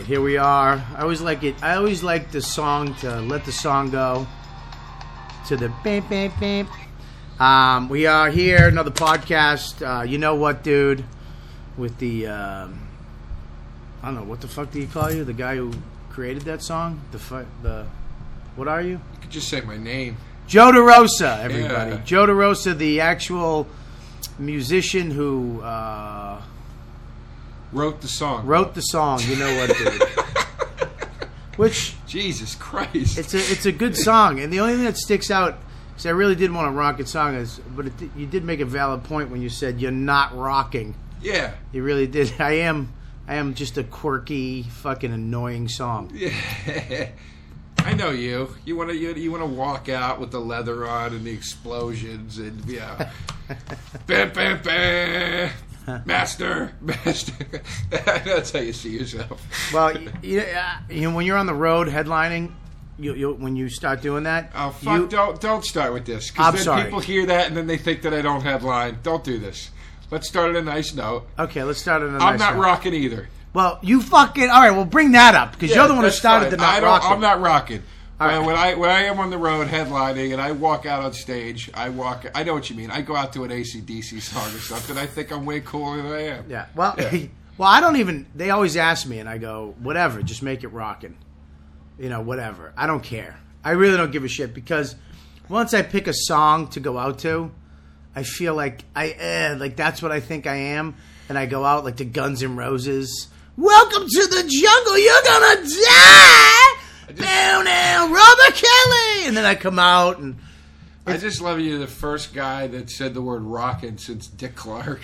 Here we are. I always like it. I always like the song to let the song go to the bam, bam, bam. We are here, another podcast. You know what, dude? With the, I don't know, what the fuck do you call you? The guy who created that song? What are you? You could just say my name. Joe DeRosa, everybody. Yeah. Joe DeRosa, the actual musician who Wrote the song. wrote the song. You know what, dude? Which Jesus Christ. it's a good song, and the only thing that sticks out, because I really did want to rock a song, you did make a valid point when you said you're not rocking. Yeah. You really did. I am just a quirky, fucking annoying song. Yeah. I know you. You want to walk out with the leather on and the explosions and yeah. Bam, bam, bam. Master. That's how you see yourself. Well, you know, when you're on the road headlining, when you start doing that, Oh fuck! Don't start with this, I'm because then sorry. people hear that and then they think that I don't headline. Don't do this. Let's start on a nice note. Okay, let's start on a I'm nice not note. rocking either. Well, you fucking all right. Well, bring that up because you're the one who that's started fine. the not rocking. I'm not rocking. All right. When I am on the road headlining and I walk out on stage, I know what you mean. I go out to an AC/DC song or something. I think I'm way cooler than I am. Yeah. Well, well, I don't even. They always ask me, and I go, whatever. Just make it rocking. You know, whatever. I don't care. I really don't give a shit because once I pick a song to go out to, I feel like like that's what I think I am, and I go out like to Guns N' Roses. Welcome to the jungle. You're gonna die. Now, Robert Kelly, and then I come out and I just love you're the first guy that said the word rockin' since Dick Clark.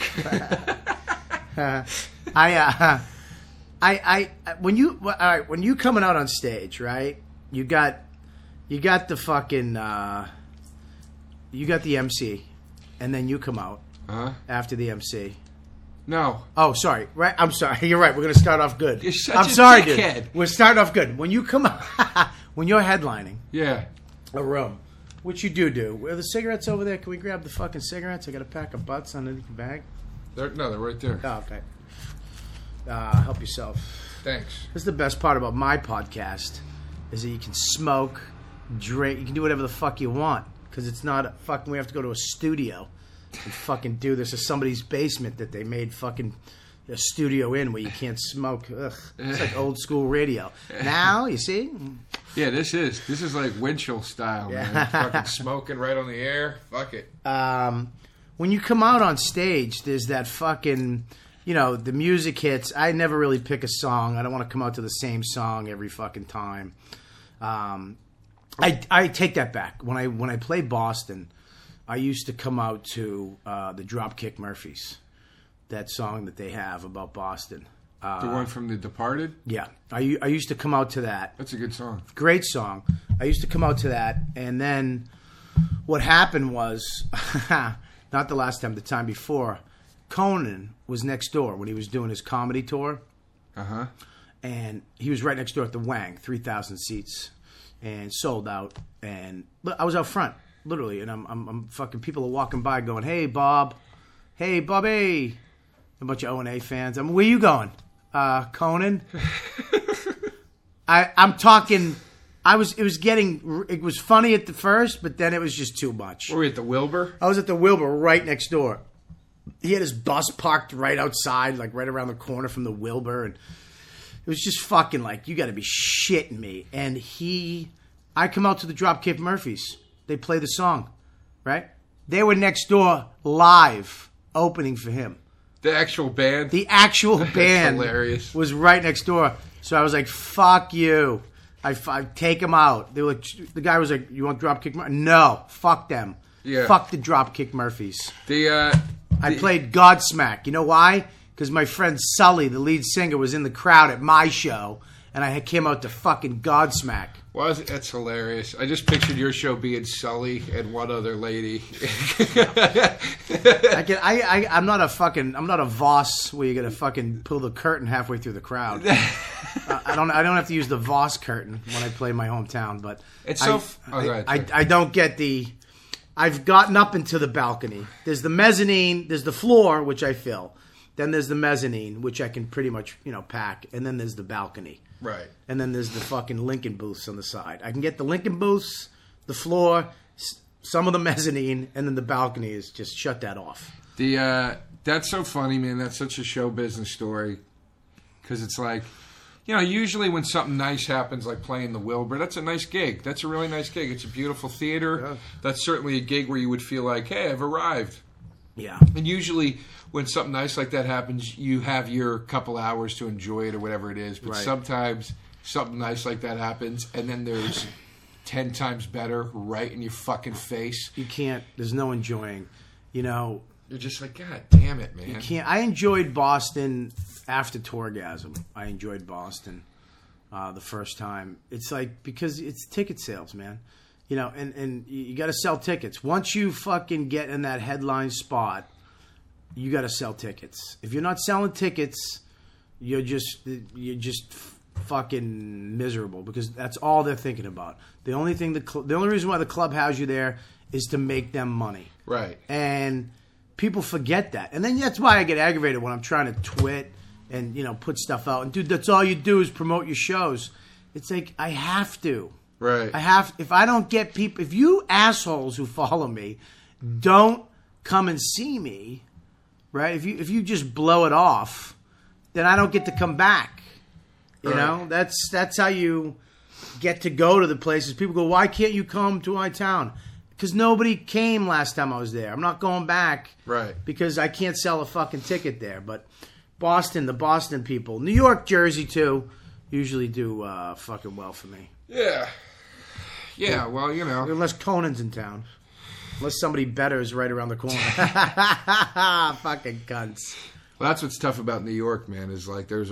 when you coming out on stage, right? You got the fucking you got the MC, and then you come out after the MC. No. Oh, sorry. Right, I'm sorry. You're right. We're gonna start off good. You're such I'm a sorry, dickhead. dude. We're starting off good. When you come out, when you're headlining Yeah. a room, which you do. Are the cigarettes over there? Can we grab the fucking cigarettes? I got a pack of butts underneath the bag. They're right there. Oh, okay. Help yourself. Thanks. This is the best part about my podcast is that you can smoke, drink, you can do whatever the fuck you want because it's not fucking. We have to go to a studio and fucking do this in somebody's basement that they made fucking a studio in where you can't smoke. Ugh, it's like old school radio. Now you see. Yeah, this is like Winchell style, man. Fucking smoking right on the air. Fuck it. When you come out on stage, there's that fucking, you know, the music hits. I never really pick a song. I don't want to come out to the same song every fucking time. I take that back. When I play Boston, I used to come out to the Dropkick Murphys, that song that they have about Boston. The one from The Departed? Yeah, I used to come out to that. That's a good song. Great song. I used to come out to that, and then what happened was, not the last time, the time before, Conan was next door when he was doing his comedy tour. Uh-huh. And he was right next door at the Wang, 3,000 seats, and sold out. And I was out front, literally, and I'm fucking, people are walking by going, "Hey, Bob. Hey, Bobby." A bunch of O&A fans. Where you going? Conan? I'm talking. It was funny at the first, but then it was just too much. Were we at the Wilbur? I was at the Wilbur right next door. He had his bus parked right outside, like right around the corner from the Wilbur, and it was just fucking like, you got to be shitting me. And I come out to the Dropkick Murphys. They play the song, right? They were next door live opening for him. The actual band? The actual band hilarious. Was right next door. So I was like, fuck you. I take him out. They were like, the guy was like, "You want Dropkick Murphys?" No, fuck them. Yeah. Fuck the Dropkick Murphys. I played Godsmack. You know why? Because my friend Sully, the lead singer, was in the crowd at my show, and I came out to fucking Godsmack. Well, that's hilarious. I just pictured your show being Sully and one other lady. I'm not a Voss where you're gonna fucking pull the curtain halfway through the crowd. I don't have to use the Voss curtain when I play my hometown, but it's I don't get the. I've gotten up into the balcony. There's the mezzanine. There's the floor, which I fill. Then there's the mezzanine, which I can pretty much, pack. And then there's the balcony. Right. And then there's the fucking Lincoln booths on the side. I can get the Lincoln booths, the floor, some of the mezzanine, and then the balcony is just shut that off. That's so funny, man. That's such a show business story. Because it's like, usually when something nice happens, like playing the Wilbur, that's a nice gig. That's a really nice gig. It's a beautiful theater. Yeah. That's certainly a gig where you would feel like, hey, I've arrived. Yeah. And usually when something nice like that happens, you have your couple hours to enjoy it or whatever it is. But sometimes something nice like that happens, and then there's 10 times better right in your fucking face. You can't. There's no enjoying. You're just like, God damn it, man. You can't. I enjoyed Boston after Tourgasm. I enjoyed Boston the first time. It's like, because it's ticket sales, man. And you got to sell tickets. Once you fucking get in that headline spot, you got to sell tickets. If you're not selling tickets, you're just fucking miserable, because that's all they're thinking about. The only reason why the club has you there is to make them money. Right. And people forget that. And then that's why I get aggravated when I'm trying to twit and, put stuff out. And, dude, that's all you do is promote your shows. It's like, I have to. Right. If I don't get people, if you assholes who follow me don't come and see me, right? If you just blow it off, then I don't get to come back. You know, that's how you get to go to the places. People go, why can't you come to my town? Because nobody came last time I was there. I'm not going back. Right. Because I can't sell a fucking ticket there. But Boston, the Boston people, New York, Jersey too, usually do fucking well for me. Yeah. Yeah, well, Unless Conan's in town. Unless somebody better is right around the corner. Fucking cunts. Well, that's what's tough about New York, man, is like there's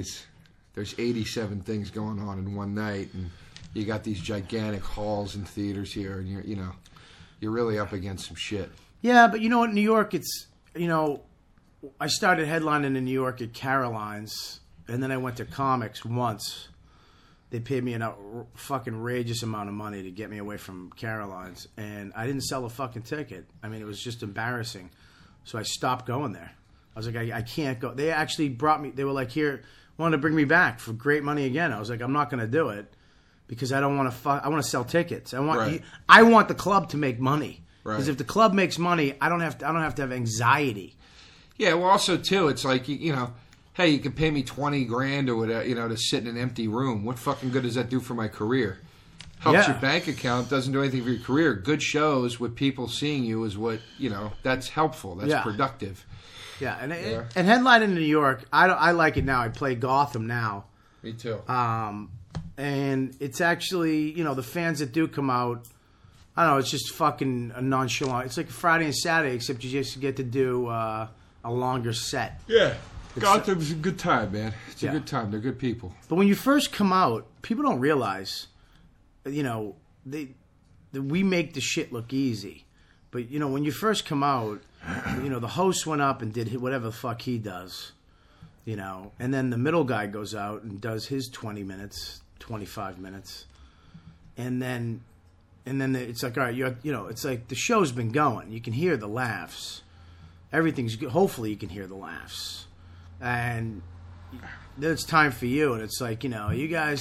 87 things going on in one night, and you got these gigantic halls and theaters here, and you're really up against some shit. Yeah, but you know what, New York, it's, I started headlining in New York at Caroline's, and then I went to Comics once. They paid me a fucking outrageous amount of money to get me away from Caroline's, and I didn't sell a fucking ticket. I mean, it was just embarrassing. So I stopped going there. I was like, I can't go. They actually brought me, they were like, here, wanted to bring me back for great money again. I was like, I'm not going to do it because I don't want to I want to sell tickets. I want the club to make money. Because if the club makes money, I don't have to have anxiety. Yeah, well, also, too, it's like, hey, you can pay me $20,000 or whatever, to sit in an empty room. What fucking good does that do for my career? Helps your bank account, doesn't do anything for your career. Good shows with people seeing you is what, that's helpful. That's productive. Yeah, and headlining in New York, I like it now. I play Gotham now. Me too. And it's actually, the fans that do come out, I don't know, it's just fucking a nonchalant. It's like a Friday and Saturday, except you just get to do a longer set. Yeah. Gotham's a good time, man. It's a good time. They're good people. But when you first come out, people don't realize, that we make the shit look easy. But, when you first come out, the host went up and did whatever the fuck he does, and then the middle guy goes out and does his 20 minutes, 25 minutes. And then it's like, all right, it's like the show's been going. You can hear the laughs. Everything's good. Hopefully you can hear the laughs. And then it's time for you, and it's like, oh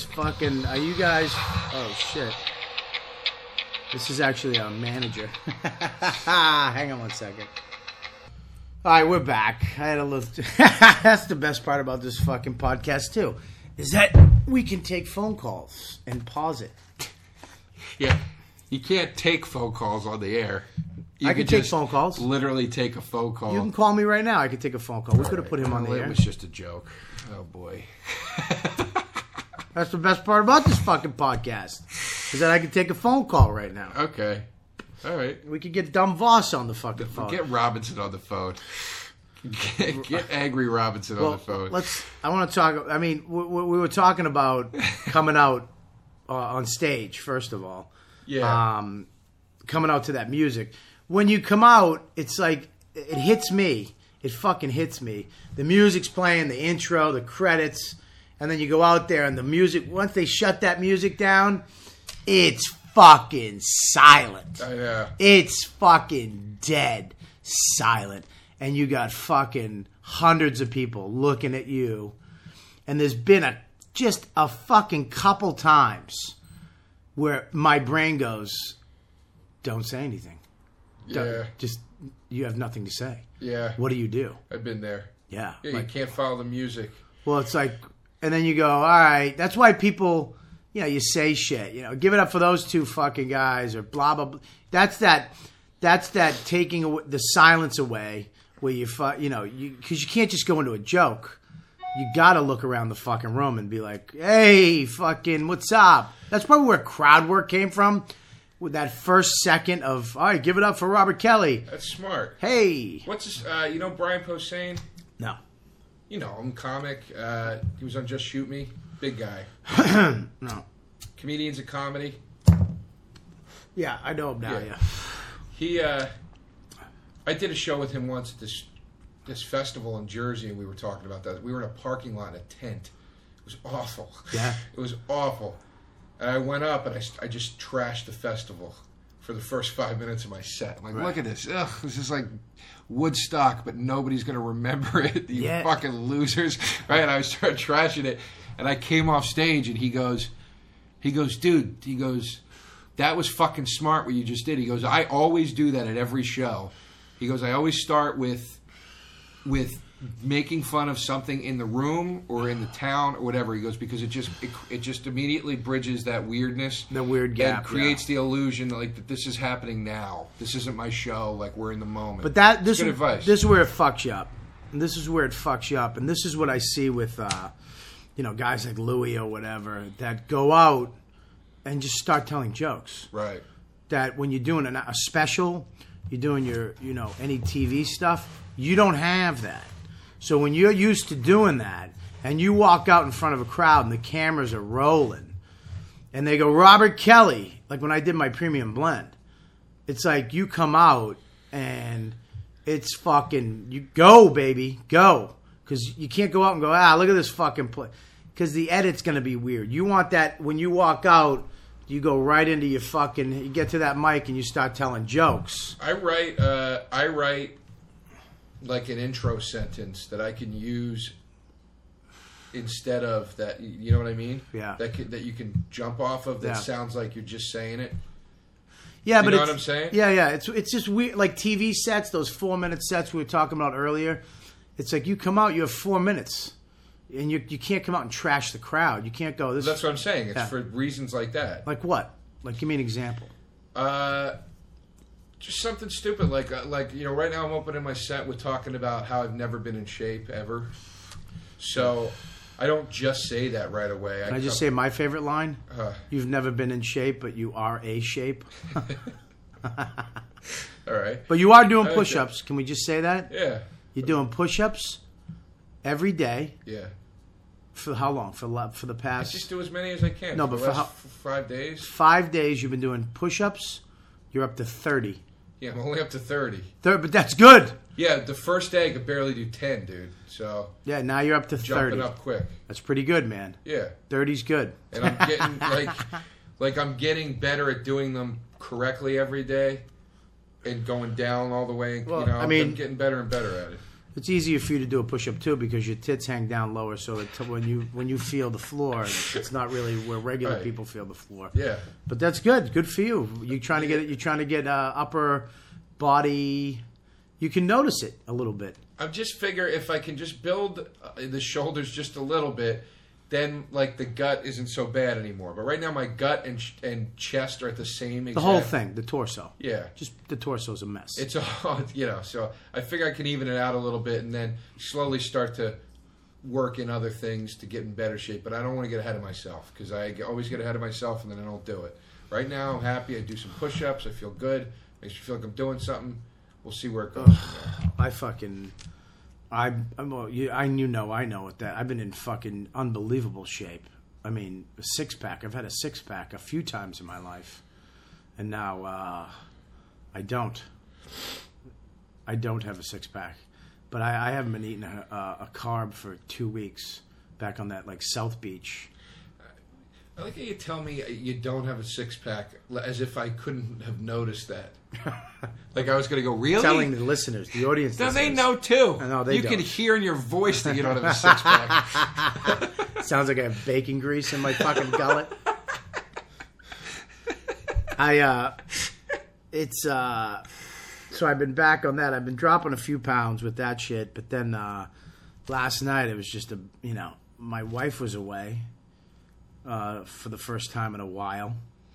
shit. This is actually our manager. Hang on one second. All right, we're back. I had a little. That's the best part about this fucking podcast too, is that we can take phone calls and pause it. Yeah, you can't take phone calls on the air. I can take phone calls. Literally take a phone call. You can call me right now. I can take a phone call. We could have put him on the air. It was just a joke. Oh, boy. That's the best part about this fucking podcast, is that I can take a phone call right now. Okay. All right. We could get Dumb Voss on the fucking phone. Get Robinson on the phone. Get Angry Robinson on the phone. I want to talk. I mean, we were talking about coming out on stage, first of all. Yeah. Coming out to that music. When you come out, it's like, it hits me. It fucking hits me. The music's playing, the intro, the credits, and then you go out there and the music, once they shut that music down, it's fucking silent. I know. It's fucking dead silent. And you got fucking hundreds of people looking at you, and there's been just a fucking couple times where my brain goes, don't say anything. Yeah. Just, you have nothing to say. Yeah. What do you do? I've been there. Yeah. Yeah, you can't follow the music. Well, it's like, and then you go, all right. That's why people, you say shit. Give it up for those two fucking guys or blah, blah, blah. That's that taking the silence away where because you can't just go into a joke. You got to look around the fucking room and be like, hey, fucking, what's up? That's probably where crowd work came from. With that first second of, all right, give it up for Robert Kelly. That's smart. Hey. What's this? Brian Posehn? No. I'm comic. He was on Just Shoot Me. Big guy. No. Comedians of comedy. Yeah, I know him now, yeah. He, I did a show with him once at this festival in Jersey, and we were talking about that. We were in a parking lot in a tent. It was awful. Yeah. It was awful. And I went up, and I just trashed the festival for the first 5 minutes of my set. I'm like, Look at this. Ugh, this is like Woodstock, but nobody's going to remember it. You fucking losers. Right? And I started trashing it. And I came off stage, and he goes, dude, that was fucking smart what you just did. He goes, I always do that at every show. He goes, I always start with making fun of something in the room or in the town or whatever. He goes, because it just immediately bridges that weirdness, the weird gap, and creates the illusion that this is happening now. This isn't my show. Like, we're in the moment. But this good advice. This is where it fucks you up. And this is where it fucks you up. And this is what I see with guys like Louis or whatever that go out and just start telling jokes. Right. That when you're doing a special, you're doing your any TV stuff, you don't have that. So when you're used to doing that, and you walk out in front of a crowd and the cameras are rolling, and they go, Robert Kelly, like when I did my premium blend, it's like you come out and it's fucking, you go, baby, go. Because you can't go out and go, look at this fucking play. Because the edit's going to be weird. You want that, when you walk out, you go right into your fucking, you get to that mic and you start telling jokes. I write like an intro sentence that I can use instead of that. You know what I mean? Yeah. That you can jump off of. That sounds like you're just saying it. Yeah, but you know what I'm saying? Yeah. It's just weird. Like TV sets, those 4-minute sets we were talking about earlier. It's like you come out, you have 4 minutes, and you can't come out and trash the crowd. You can't go. That's what I'm saying. It's for reasons like that. Like what? Like, give me an example. Just something stupid like right now I'm opening my set with talking about how I've never been in shape ever. So I don't just say that right away. Can I just say my favorite line? You've never been in shape, but you are a shape. All right. But you are doing push-ups. Can we just say that? Yeah. You're doing push-ups every day. Yeah. For how long? For the past? I just do as many as I can. No, but for 5 days? 5 days you've been doing push-ups. You're up to 30. Yeah, I'm only up to 30. But that's good. Yeah, the first day I could barely do 10, dude. So yeah, now you're up to 30. Jumping up quick. That's pretty good, man. Yeah. 30's good. And I'm getting I'm getting better at doing them correctly every day and going down all the way. Well, I'm getting better and better at it. It's easier for you to do a push-up too because your tits hang down lower, so that when you feel the floor, it's not really where regular people feel the floor. Yeah, but that's good. Good for you. You're trying to get upper body. You can notice it a little bit. I just figure if I can just build the shoulders just a little bit, then like the gut isn't so bad anymore. But right now my gut and chest are at the same exact... The whole thing, the torso. Yeah. Just the torso's a mess. It's all, so I figure I can even it out a little bit and then slowly start to work in other things to get in better shape. But I don't want to get ahead of myself because I always get ahead of myself and then I don't do it. Right now I'm happy. I do some push-ups. I feel good. Makes me feel like I'm doing something. We'll see where it goes. I know that. I've been in fucking unbelievable shape. I mean, a six-pack. I've had a six-pack a few times in my life. And now I don't. I don't have a six-pack. But I haven't been eating a carb for 2 weeks back on that, like, South Beach. I like how you tell me you don't have a six-pack, as if I couldn't have noticed that. Like I was going to go, really? Telling the listeners, the audience. Then listeners. they know too. I know they You don't. can hear in your voice that you don't have a six-pack. Sounds like I have bacon grease in my fucking gullet. So I've been back on that. I've been dropping a few pounds with that shit, but then last night it was just my wife was away for the first time in a while,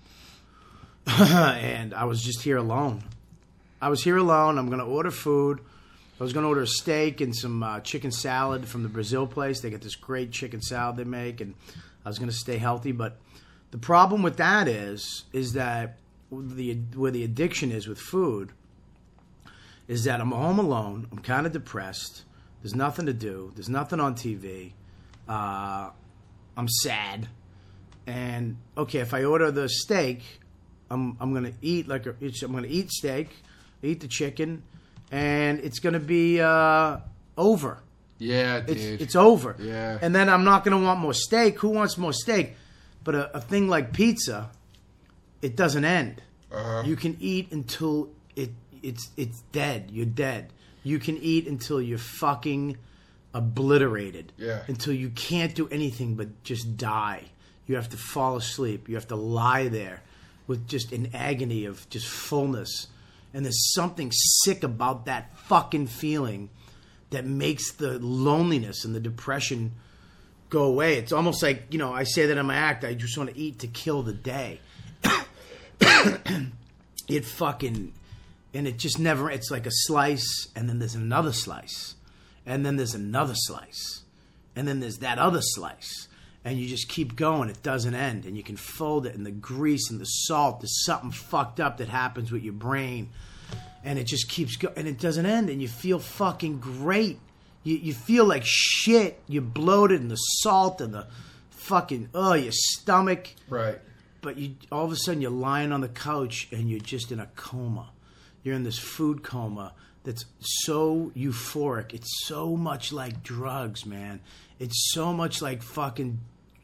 and I was just here alone. I'm going to order food. I was going to order a steak and some chicken salad from the Brazil place. They got this great chicken salad they make, and I was going to stay healthy. But the problem with that is that where the addiction is with food is that I'm home alone. I'm kind of depressed. There's nothing to do. There's nothing on TV. I'm sad. And okay, if I order the steak, I'm gonna eat I'm gonna eat steak, eat the chicken, and it's gonna be over. Yeah, dude. It's over. Yeah. And then I'm not gonna want more steak. Who wants more steak? But a thing like pizza, it doesn't end. Uh-huh. You can eat until it's dead. You're dead. You can eat until you're fucking obliterated. Yeah. Until you can't do anything but just die. You have to fall asleep. You have to lie there with just an agony of just fullness. And there's something sick about that fucking feeling that makes the loneliness and the depression go away. It's almost like, I say that in my act, I just want to eat to kill the day. And it just never, it's like a slice, and then there's another slice, and then there's another slice, and then there's that other slice, and you just keep going. It doesn't end, and you can fold it, and the grease and the salt, there's something fucked up that happens with your brain, and it just keeps going, and it doesn't end, and you feel fucking great. You feel like shit. You're bloated, and the salt, and the fucking, your stomach. Right. But all of a sudden you're lying on the couch and you're just in a coma. You're in this food coma that's so euphoric. It's so much like drugs, man. It's so much like fucking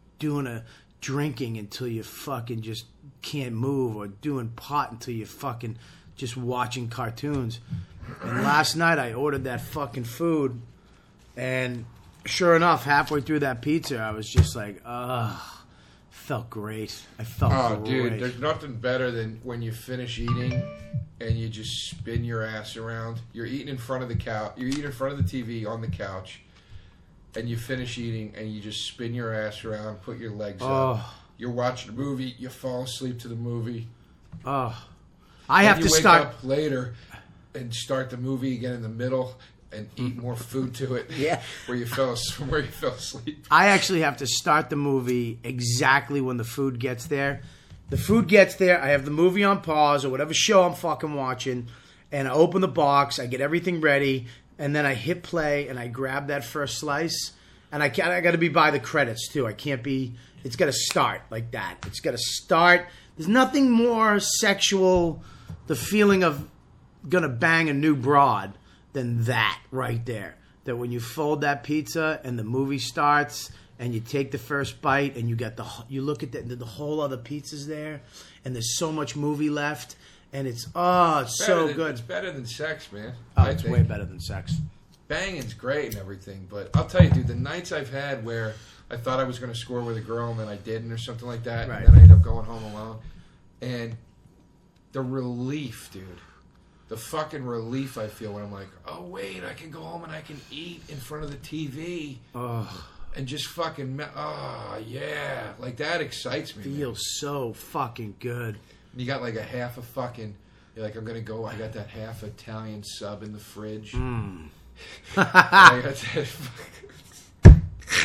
drinking until you fucking just can't move, or doing pot until you're fucking just watching cartoons. And last night I ordered that fucking food, and sure enough, halfway through that pizza, I was just like, ugh. Felt great. I felt great. Dude, there's nothing better than when you finish eating and you just spin your ass around. You're eating in front of the couch. You're eating in front of the TV on the couch, and you finish eating and you just spin your ass around, put your legs up. You're watching a movie. You fall asleep to the movie. I Then have to start wake up later and start the movie again in the middle and eat more food to it. Yeah. where you fell asleep. I actually have to start the movie exactly when the food gets there. The food gets there, I have the movie on pause or whatever show I'm fucking watching, and I open the box, I get everything ready, and then I hit play and I grab that first slice, and I got to be by the credits too. I can't be. It's got to start like that. It's got to start. There's nothing more sexual, the feeling of gonna bang a new broad, than that right there. That when you fold that pizza and the movie starts and you take the first bite and you look at the whole other pizza's there, and there's so much movie left, and it's so good. It's better than sex, man. It's way better than sex. Banging's great and everything, but I'll tell you, dude, the nights I've had where I thought I was going to score with a girl and then I didn't or something like that, right. And then I ended up going home alone, and the relief, dude. The fucking relief I feel when I'm like, oh, wait, I can go home and I can eat in front of the TV. And just fucking, yeah. Like, that excites me. Feels so fucking good. You got like a half a fucking, you're like, I'm going to go, I got that half Italian sub in the fridge. I got that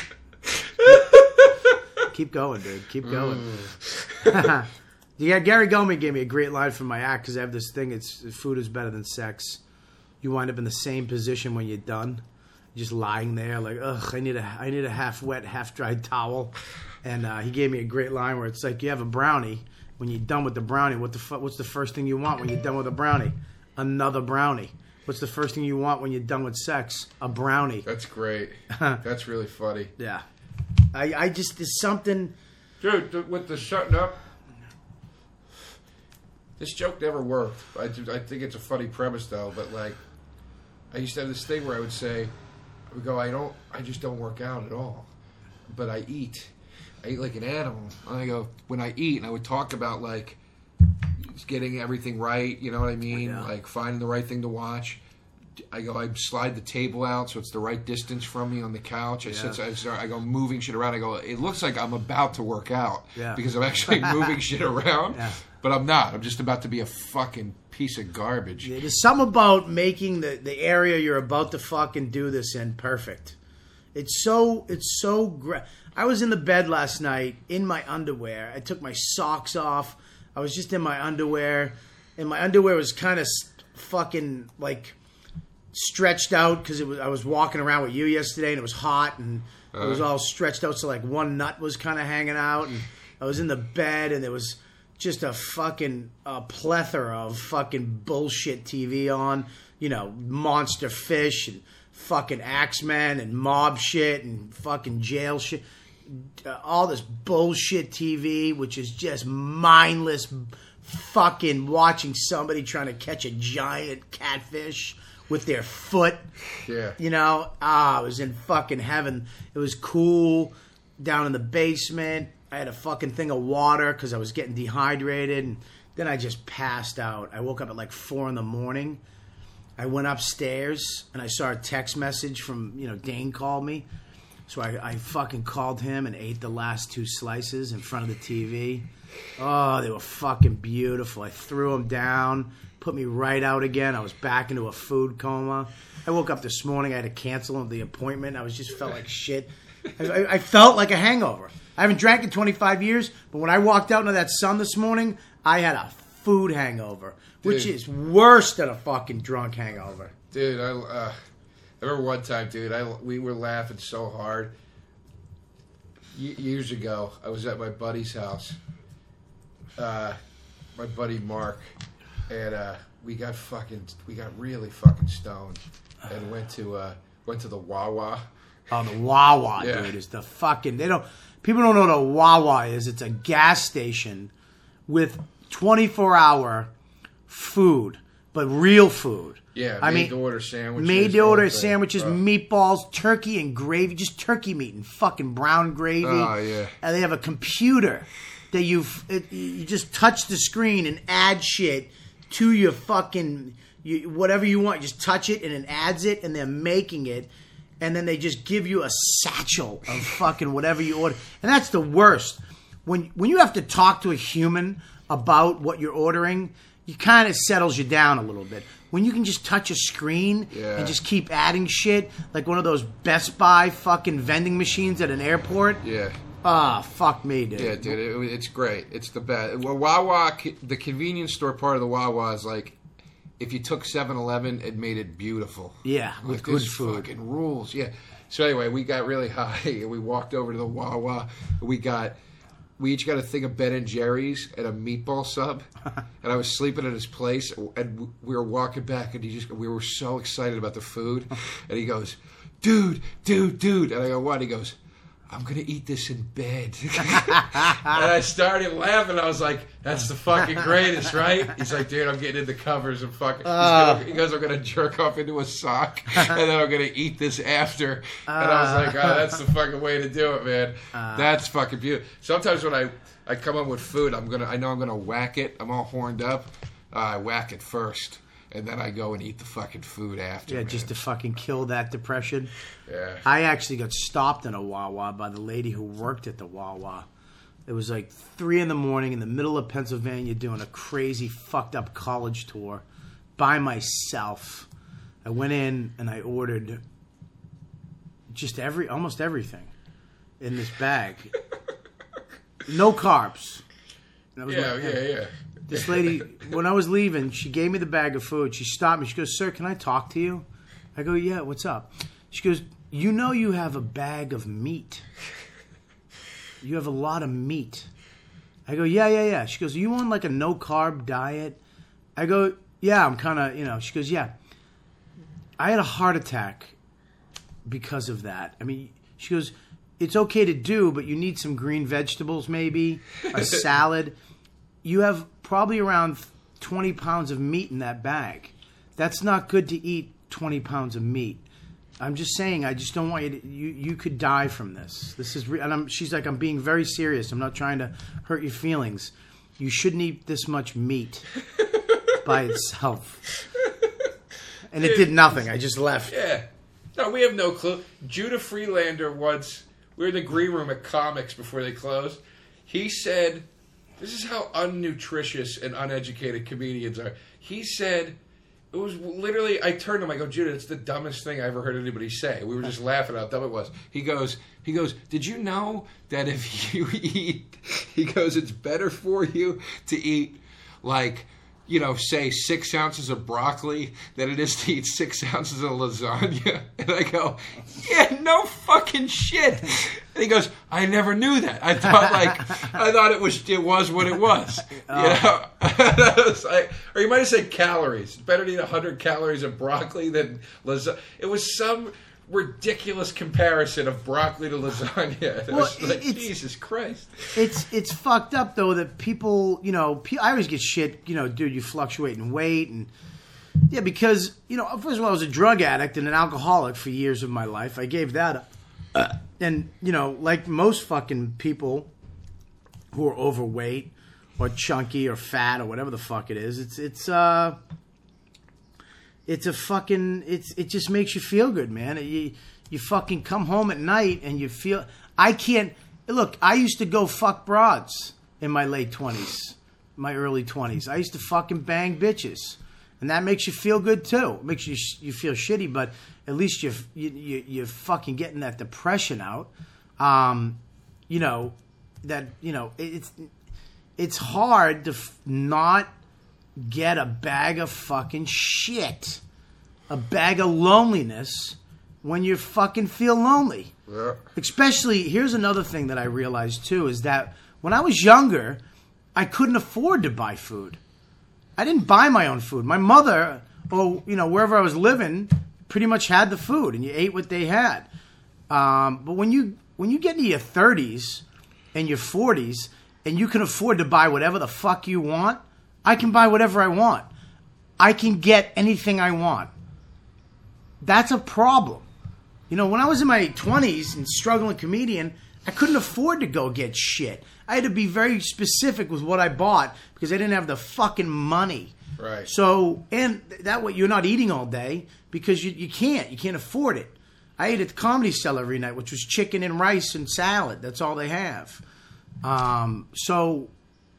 Keep going, dude. Keep going. Yeah, Gary Goldman gave me a great line from my act, because I have this thing, it's food is better than sex. You wind up in the same position when you're done, just lying there like, ugh, I need a half wet, half dried towel. And he gave me a great line where it's like, you have a brownie. When you're done with the brownie, what's the first thing you want when you're done with a brownie? Another brownie. What's the first thing you want when you're done with sex? A brownie. That's great. That's really funny. Yeah. I just, there's something, Dude, with the shutting up, this joke never worked. I think it's a funny premise, though. But, like, I used to have this thing where I would say, I would go, I just don't work out at all. But I eat. I eat like an animal. And I go, when I eat, and I would talk about, like, getting everything right, you know what I mean? Yeah. Like, finding the right thing to watch. I slide the table out so it's the right distance from me on the couch. I go moving shit around. I go, it looks like I'm about to work out because I'm actually moving shit around, but I'm not. I'm just about to be a fucking piece of garbage. There's something about making the area you're about to fucking do this in perfect. It's so great. I was in the bed last night in my underwear. I took my socks off. I was just in my underwear, and my underwear was kind of fucking like stretched out because I was walking around with you yesterday and it was hot and it was all stretched out, so like one nut was kind of hanging out, and I was in the bed and there was just a fucking plethora of fucking bullshit TV on, you know, Monster Fish and fucking Axemen and mob shit and fucking jail shit, all this bullshit TV, which is just mindless fucking watching somebody trying to catch a giant catfish with their foot. Yeah. You know, I was in fucking heaven. It was cool down in the basement. I had a fucking thing of water because I was getting dehydrated. And then I just passed out. I woke up at like 4 a.m. I went upstairs and I saw a text message from, you know, Dane called me. So I fucking called him and ate the last 2 slices in front of the TV. Oh, they were fucking beautiful. I threw them down. Put me right out again. I was back into a food coma. I woke up this morning. I had to cancel the appointment. I just felt like shit. I felt like a hangover. I haven't drank in 25 years, but when I walked out into that sun this morning, I had a food hangover, which is worse than a fucking drunk hangover. Dude, I remember one time, dude, we were laughing so hard. Years ago, I was at my buddy's house, my buddy Mark. And we got really fucking stoned, and went to the Wawa. Oh, the Wawa, dude, is the fucking people don't know what a Wawa is. It's a gas station with 24-hour food, but real food. Yeah, made to order sandwiches. Made to order sandwiches, meatballs, turkey and gravy, just turkey meat and fucking brown gravy. Oh yeah. And they have a computer that you just touch the screen and add shit to your fucking whatever you want. Just touch it and it adds it, and they're making it, and then they just give you a satchel of fucking whatever you order. And that's the worst. When you have to talk to a human about what you're ordering, it kind of settles you down a little bit. When you can just touch a screen and just keep adding shit, like one of those Best Buy fucking vending machines at an airport. Yeah. Ah, fuck me, dude. Yeah, dude, it's great. It's the best. Well, Wawa, the convenience store part of the Wawa is like, if you took 7-Eleven, it made it beautiful. Yeah, with good food. Fucking rules, yeah. So anyway, we got really high, and we walked over to the Wawa. We each got a thing of Ben & Jerry's and a meatball sub, and I was sleeping at his place, and we were walking back, and we were so excited about the food, and he goes, dude, and I go, what? He goes, I'm going to eat this in bed. And I started laughing. I was like, that's the fucking greatest, right? He's like, dude, I'm getting in the covers and fucking... He goes, I'm going to jerk off into a sock, and then I'm going to eat this after. And I was like, oh, that's the fucking way to do it, man. That's fucking beautiful. Sometimes when I come up with food, I know I'm going to whack it. I'm all horned up. I whack it first. And then I go and eat the fucking food after. Yeah, man. just to fucking kill that depression. Yeah. I actually got stopped in a Wawa by the lady who worked at the Wawa. It was like 3 a.m. in the middle of Pennsylvania doing a crazy fucked up college tour by myself. I went in and I ordered just almost everything in this bag. No carbs. Yeah. This lady, when I was leaving, she gave me the bag of food. She stopped me. She goes, sir, can I talk to you? I go, yeah, what's up? She goes, you know you have a bag of meat. You have a lot of meat. I go, yeah. She goes, are you on like a no-carb diet? I go, yeah, I'm kind of, She goes, yeah. I had a heart attack because of that. I mean, she goes, it's okay to do, but you need some green vegetables, maybe a salad. You have probably around 20 pounds of meat in that bag. That's not good to eat 20 pounds of meat. I'm just saying, I just don't want you to, you could die from this. This is, she's like, I'm being very serious. I'm not trying to hurt your feelings. You shouldn't eat this much meat by itself. And it did nothing. I just left. Yeah. No, we have no clue. Judah Freelander once, we were in the green room at Comics before they closed. He said, this is how unnutritious and uneducated comedians are. He said, it was literally, I turned to him, I go, Judah, it's the dumbest thing I ever heard anybody say. We were just laughing at how dumb it was. He goes, did you know that if you eat, he goes, it's better for you to eat like, you know, say 6 ounces of broccoli than it is to eat 6 ounces of lasagna? And I go, yeah, no fucking shit. And he goes, I never knew that. I thought it was what it was. You know? Was like, or you might have said calories. It's better to eat 100 calories of broccoli than lasagna. It was some ridiculous comparison of broccoli to lasagna. Well, like, Jesus Christ. It's fucked up, though, that people, you know, I always get shit, you know, dude, you fluctuate in weight. And yeah, because, you know, first of all, I was a drug addict and an alcoholic for years of my life. I gave that up. And, you know, like most fucking people who are overweight or chunky or fat or whatever the fuck it is, it just makes you feel good, man. You fucking come home at night and you feel, look, I used to go fuck broads in my late 20s, my early 20s. I used to fucking bang bitches. And that makes you feel good too. It makes you feel shitty, but at least you're fucking getting that depression out. You know, that, you know, it's hard to not get a bag of fucking shit, a bag of loneliness when you fucking feel lonely. Yeah. Especially, here's another thing that I realized too, is that when I was younger, I couldn't afford to buy food. I didn't buy my own food. My mother, or, you know, wherever I was living, pretty much had the food, and you ate what they had. But when you get into your 30s and your 40s, and you can afford to buy whatever the fuck you want, I can buy whatever I want. I can get anything I want. That's a problem. You know, when I was in my 20s and struggling comedian, I couldn't afford to go get shit. I had to be very specific with what I bought because I didn't have the fucking money. Right. So, and that way you're not eating all day because you can't afford it. I ate at the Comedy Cellar every night, which was chicken and rice and salad. That's all they have. So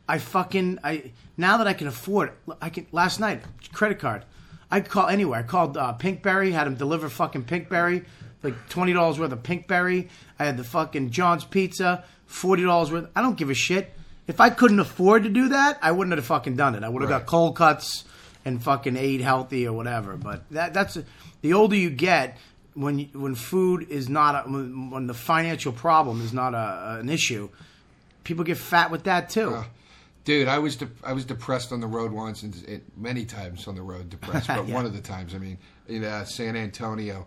now that I can afford it, last night, credit card, I could call anywhere. I called Pinkberry, had them deliver fucking Pinkberry, like $20 worth of Pinkberry. I had the fucking John's Pizza, $40 worth. I don't give a shit. If I couldn't afford to do that, I wouldn't have fucking done it. I would have got cold cuts and fucking ate healthy or whatever. But that's the older you get, when food is not when the financial problem is not an issue, people get fat with that too. Dude, I was depressed on the road once, and many times on the road depressed. But Yeah. one of the times, I mean, in San Antonio,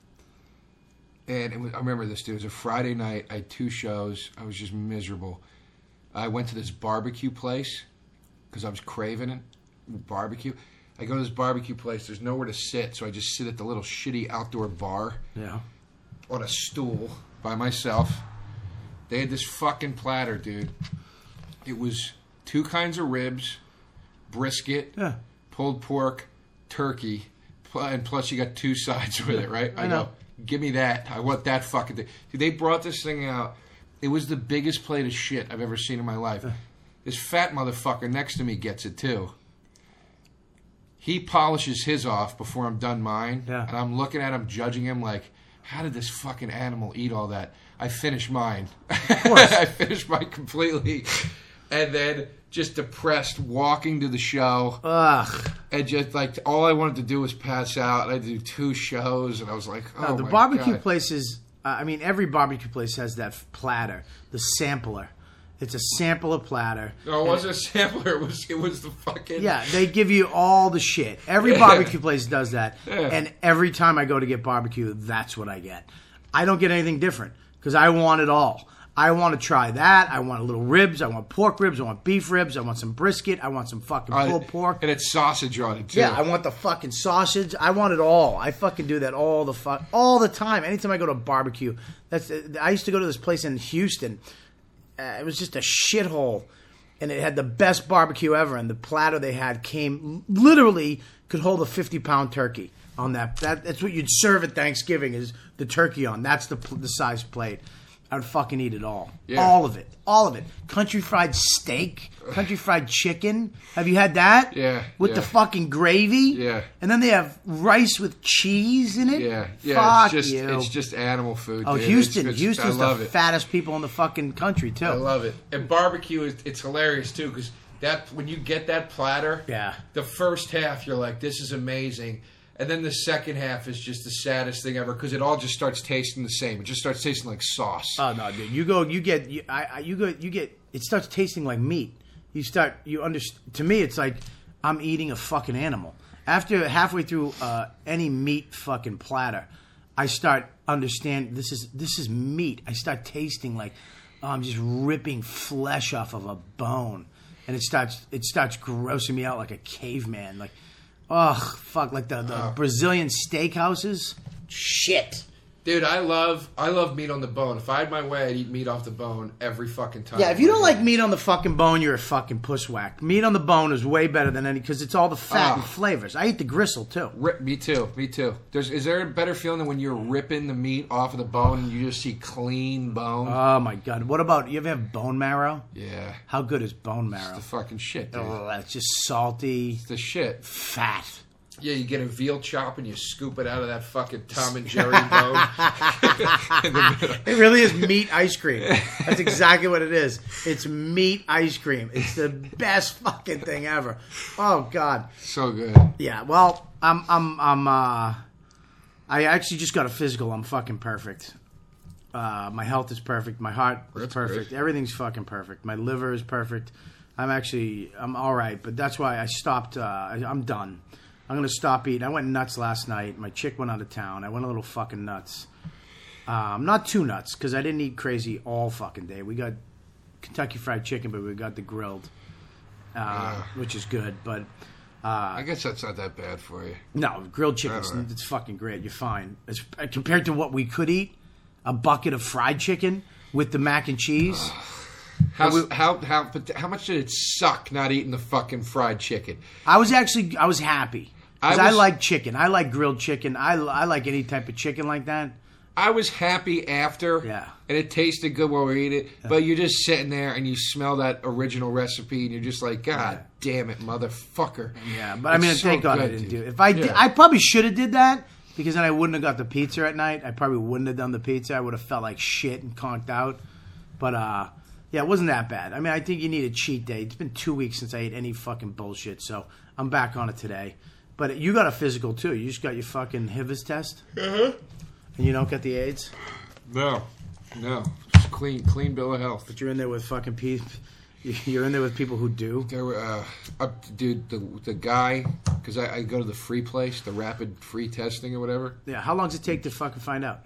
and I remember this. Dude, it was a Friday night. I had 2 shows. I was just miserable. I went to this barbecue place because I was craving it. Barbecue. I go to this barbecue place. There's nowhere to sit, so I just sit at the little shitty outdoor bar. Yeah. On a stool by myself. They had this fucking platter, dude. It was 2 kinds of ribs, brisket, pulled pork, turkey, and plus you got 2 sides with it, right? I go, give me that. I want that fucking thing. Dude, they brought this thing out. It was the biggest plate of shit I've ever seen in my life. This fat motherfucker next to me gets it too. He polishes his off before I'm done mine, and I'm looking at him, judging him like, how did this fucking animal eat all that? I finished mine. Of course. I finished mine completely. And then just depressed, walking to the show. Ugh. And just like, all I wanted to do was pass out. And I did 2 shows, and I was like, oh, the my barbecue God. places, I mean, every barbecue place has that platter, the sampler. It's a sampler platter. No, it wasn't a sampler. It was the fucking... Yeah, they give you all the shit. Every barbecue place does that. Yeah. And every time I go to get barbecue, that's what I get. I don't get anything different. because I want it all. I want to try that. I want a little ribs. I want pork ribs. I want beef ribs. I want some brisket. I want some fucking pulled pork. And it's sausage on it, too. Yeah, I want the fucking sausage. I want it all. I fucking do that all the time. Anytime I go to a barbecue. I used to go to this place in Houston. It was just a shithole. And it had the best barbecue ever. And the platter they had literally could hold a 50-pound turkey on that. That's what you'd serve at Thanksgiving is the turkey on. That's the size plate. I would fucking eat it all. Yeah. All of it. All of it. Country fried steak. Country fried chicken. Have you had that? Yeah. With the fucking gravy? Yeah. And then they have rice with cheese in it? Yeah. Fuck It's just animal food, Oh, dude. Houston's the fattest people in the fucking country, too. I love it. And barbecue, it's hilarious, too, because when you get that platter, the first half, you're like, this is amazing. And then the second half is just the saddest thing ever because it all just starts tasting the same. It just starts tasting like sauce. Oh no, dude! It starts tasting like meat. To me, it's like I'm eating a fucking animal. After halfway through any meat fucking platter, I start understanding this is meat. I start tasting like I'm just ripping flesh off of a bone, and it starts grossing me out like a caveman, like. Ugh, fuck, like the Brazilian steakhouses. Shit. Dude, I love meat on the bone. If I had my way, I'd eat meat off the bone every fucking time. Yeah, if you don't like meat on the fucking bone, you're a fucking pusswhack. Meat on the bone is way better than any, because it's all the fat and flavors. I eat the gristle, too. Me too. Is there a better feeling than when you're ripping the meat off of the bone and you just see clean bone? Oh, my God. What about, you ever have bone marrow? Yeah. How good is bone marrow? It's the fucking shit, dude. Oh, that's just salty. It's the shit. Fat. Yeah, you get a veal chop and you scoop it out of that fucking Tom and Jerry bone. It really is meat ice cream. That's exactly what it is. It's meat ice cream. It's the best fucking thing ever. Oh God, so good. Yeah. Well, I actually just got a physical. I'm fucking perfect. My health is perfect. My heart is perfect. Great. Everything's fucking perfect. My liver is perfect. I'm all right, but that's why I stopped. I'm done. I'm going to stop eating. I went nuts last night. My chick went out of town. I went a little fucking nuts. Not too nuts, because I didn't eat crazy all fucking day. We got Kentucky Fried Chicken, but we got the grilled, which is good. But I guess that's not that bad for you. No, grilled chicken, it's fucking great. You're fine. Compared to what we could eat, a bucket of fried chicken with the mac and cheese. How much did it suck not eating the fucking fried chicken? I was happy. I like chicken. I like grilled chicken. I like any type of chicken like that. I was happy after. Yeah. And it tasted good while we ate it. Yeah. But you're just sitting there and you smell that original recipe and you're just like, God damn it, motherfucker. Yeah, but thank God I didn't do it. I probably should have did that because then I wouldn't have got the pizza at night. I probably wouldn't have done the pizza. I would have felt like shit and conked out. But, yeah, it wasn't that bad. I think you need a cheat day. It's been 2 weeks since I ate any fucking bullshit, so I'm back on it today. But you got a physical, too. You just got your fucking HIVAS test? Uh-huh. And you don't get the AIDS? No. Just clean bill of health. But you're in there with fucking people. You're in there with people who do? There were, dude, the guy, because I go to the free place, the rapid free testing or whatever. Yeah, how long does it take to fucking find out?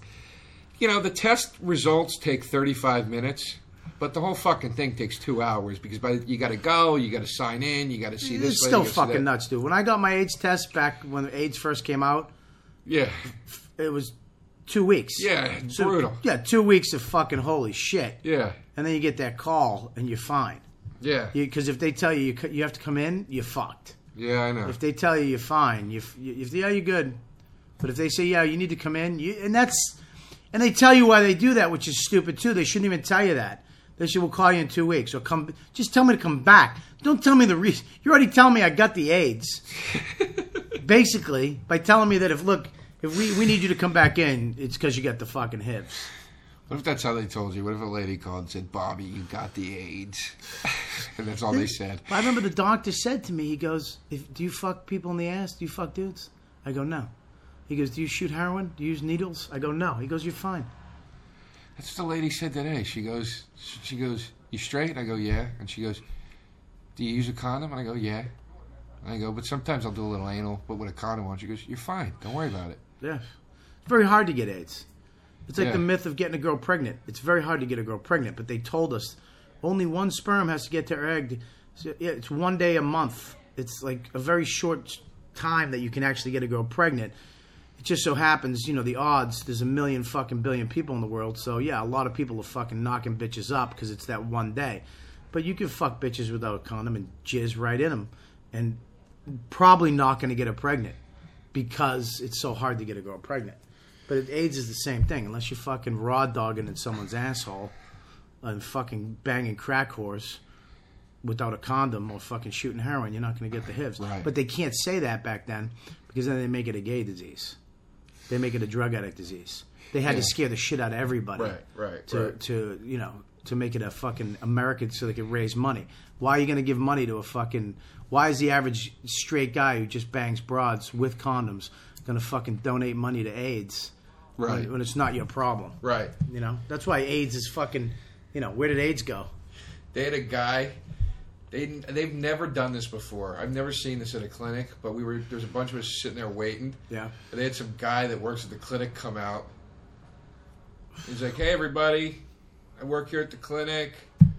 The test results take 35 minutes. But the whole fucking thing takes 2 hours because you got to go, you got to sign in, you got to see this. It's still fucking nuts, dude. When I got my AIDS test back when AIDS first came out, it was 2 weeks. Yeah, it's brutal. Yeah, 2 weeks of fucking holy shit. Yeah, and then you get that call and you're fine. Yeah, because if they tell you you have to come in, you're fucked. Yeah, I know. If they tell you you're fine, you're good. But if they say you need to come in, and they tell you why they do that, which is stupid too. They shouldn't even tell you that. They said, we'll call you in 2 weeks. Or just tell me to come back. Don't tell me the reason. You're already telling me I got the AIDS. Basically, by telling me that if we need you to come back in, it's because you got the fucking HIVs. What if that's how they told you? What if a lady called and said, Bobby, you got the AIDS? And that's all they said. I remember the doctor said to me, he goes, do you fuck people in the ass? Do you fuck dudes? I go, no. He goes, do you shoot heroin? Do you use needles? I go, no. He goes, you're fine. That's what the lady said today. She goes, you straight? I go, yeah. And she goes, do you use a condom? And I go, yeah. And I go, but sometimes I'll do a little anal, but with a condom on. She goes, you're fine. Don't worry about it. Yeah. It's very hard to get AIDS. It's like Yeah. the myth of getting a girl pregnant. It's very hard to get a girl pregnant, but they told us only one sperm has to get to her egg. So, yeah, it's 1 day a month. It's like a very short time that you can actually get a girl pregnant. It just so happens, the odds, there's a million fucking billion people in the world. So, yeah, a lot of people are fucking knocking bitches up because it's that 1 day. But you can fuck bitches without a condom and jizz right in them. And probably not going to get her pregnant because it's so hard to get a girl pregnant. But AIDS is the same thing. Unless you're fucking raw dogging in someone's asshole and fucking banging crack whores without a condom or fucking shooting heroin, you're not going to get the HIVs. Right. But they can't say that back then because then they make it a gay disease. They make it a drug addict disease. They had to scare the shit out of everybody to make it a fucking American so they could raise money. Why are you going to give money to a fucking... Why is the average straight guy who just bangs broads with condoms going to fucking donate money to AIDS when it's not your problem? Right. That's why AIDS is fucking... where did AIDS go? They had a guy... They've never done this before. I've never seen this at a clinic, but there's a bunch of us sitting there waiting. Yeah. And they had some guy that works at the clinic come out. He's like, "Hey, everybody. I work here at the clinic.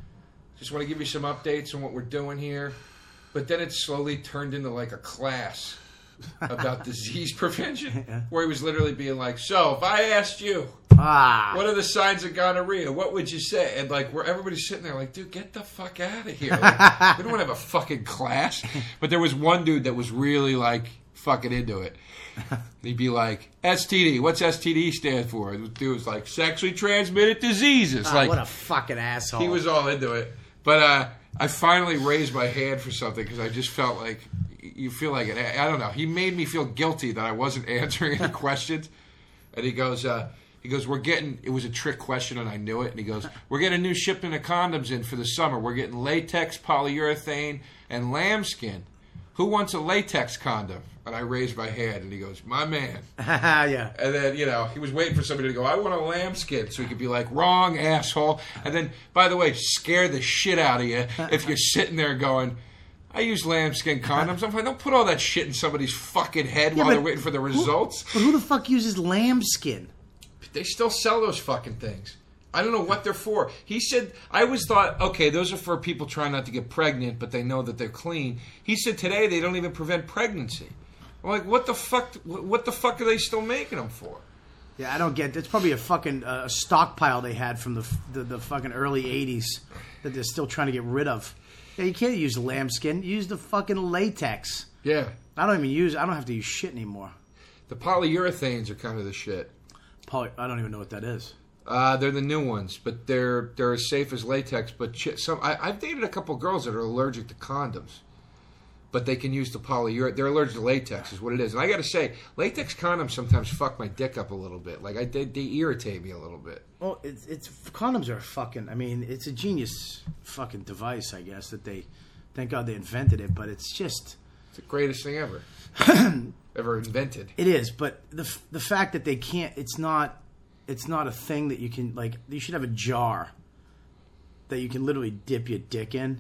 Just want to give you some updates on what we're doing here." But then it slowly turned into like a class about disease prevention, where he was literally being like, "So, if I asked you, what are the signs of gonorrhea? What would you say?" And like, where everybody's sitting there like, "Dude, get the fuck out of here. Like, we don't want to have a fucking class." But there was one dude that was really like fucking into it. He'd be like, "STD, what's STD stand for?" The dude was like, "Sexually transmitted diseases." Like, what a fucking asshole. he was all into it. But I finally raised my hand for something because I just felt like, you feel like it. I don't know. He made me feel guilty that I wasn't answering any questions. And he goes, "We're getting," it was a trick question and I knew it. And he goes, "We're getting a new shipment of condoms in for the summer. We're getting latex, polyurethane, and lambskin. Who wants a latex condom?" And I raised my hand and he goes, "My man." Yeah. And then, he was waiting for somebody to go, "I want a lambskin," so he could be like, "Wrong, asshole." And then, by the way, scare the shit out of you if you're sitting there going, "I use lambskin condoms." I'm like, don't put all that shit in somebody's fucking head while they're waiting for the results. But who the fuck uses lambskin? They still sell those fucking things. I don't know what they're for. He said, I always thought, okay, those are for people trying not to get pregnant, but they know that they're clean. He said today they don't even prevent pregnancy. I'm like, what the fuck? What the fuck are they still making them for? Yeah, I don't get. It's probably a fucking stockpile they had from the fucking early '80s that they're still trying to get rid of. Yeah, you can't use lambskin. Use the fucking latex. Yeah, I don't have to use shit anymore. The polyurethanes are kind of the shit. I don't even know what that is. They're the new ones, but they're as safe as latex. But I've dated a couple girls that are allergic to condoms, but they can use the polyurethane. They're allergic to latex, is what it is. And I got to say, latex condoms sometimes fuck my dick up a little bit. Like they irritate me a little bit. Well, it's condoms are fucking. I mean, it's a genius fucking device, I guess. Thank God they invented it, but it's just the greatest thing ever, ever invented. It is, but the fact that they can't. It's not a thing that you can, like, you should have a jar that you can literally dip your dick in.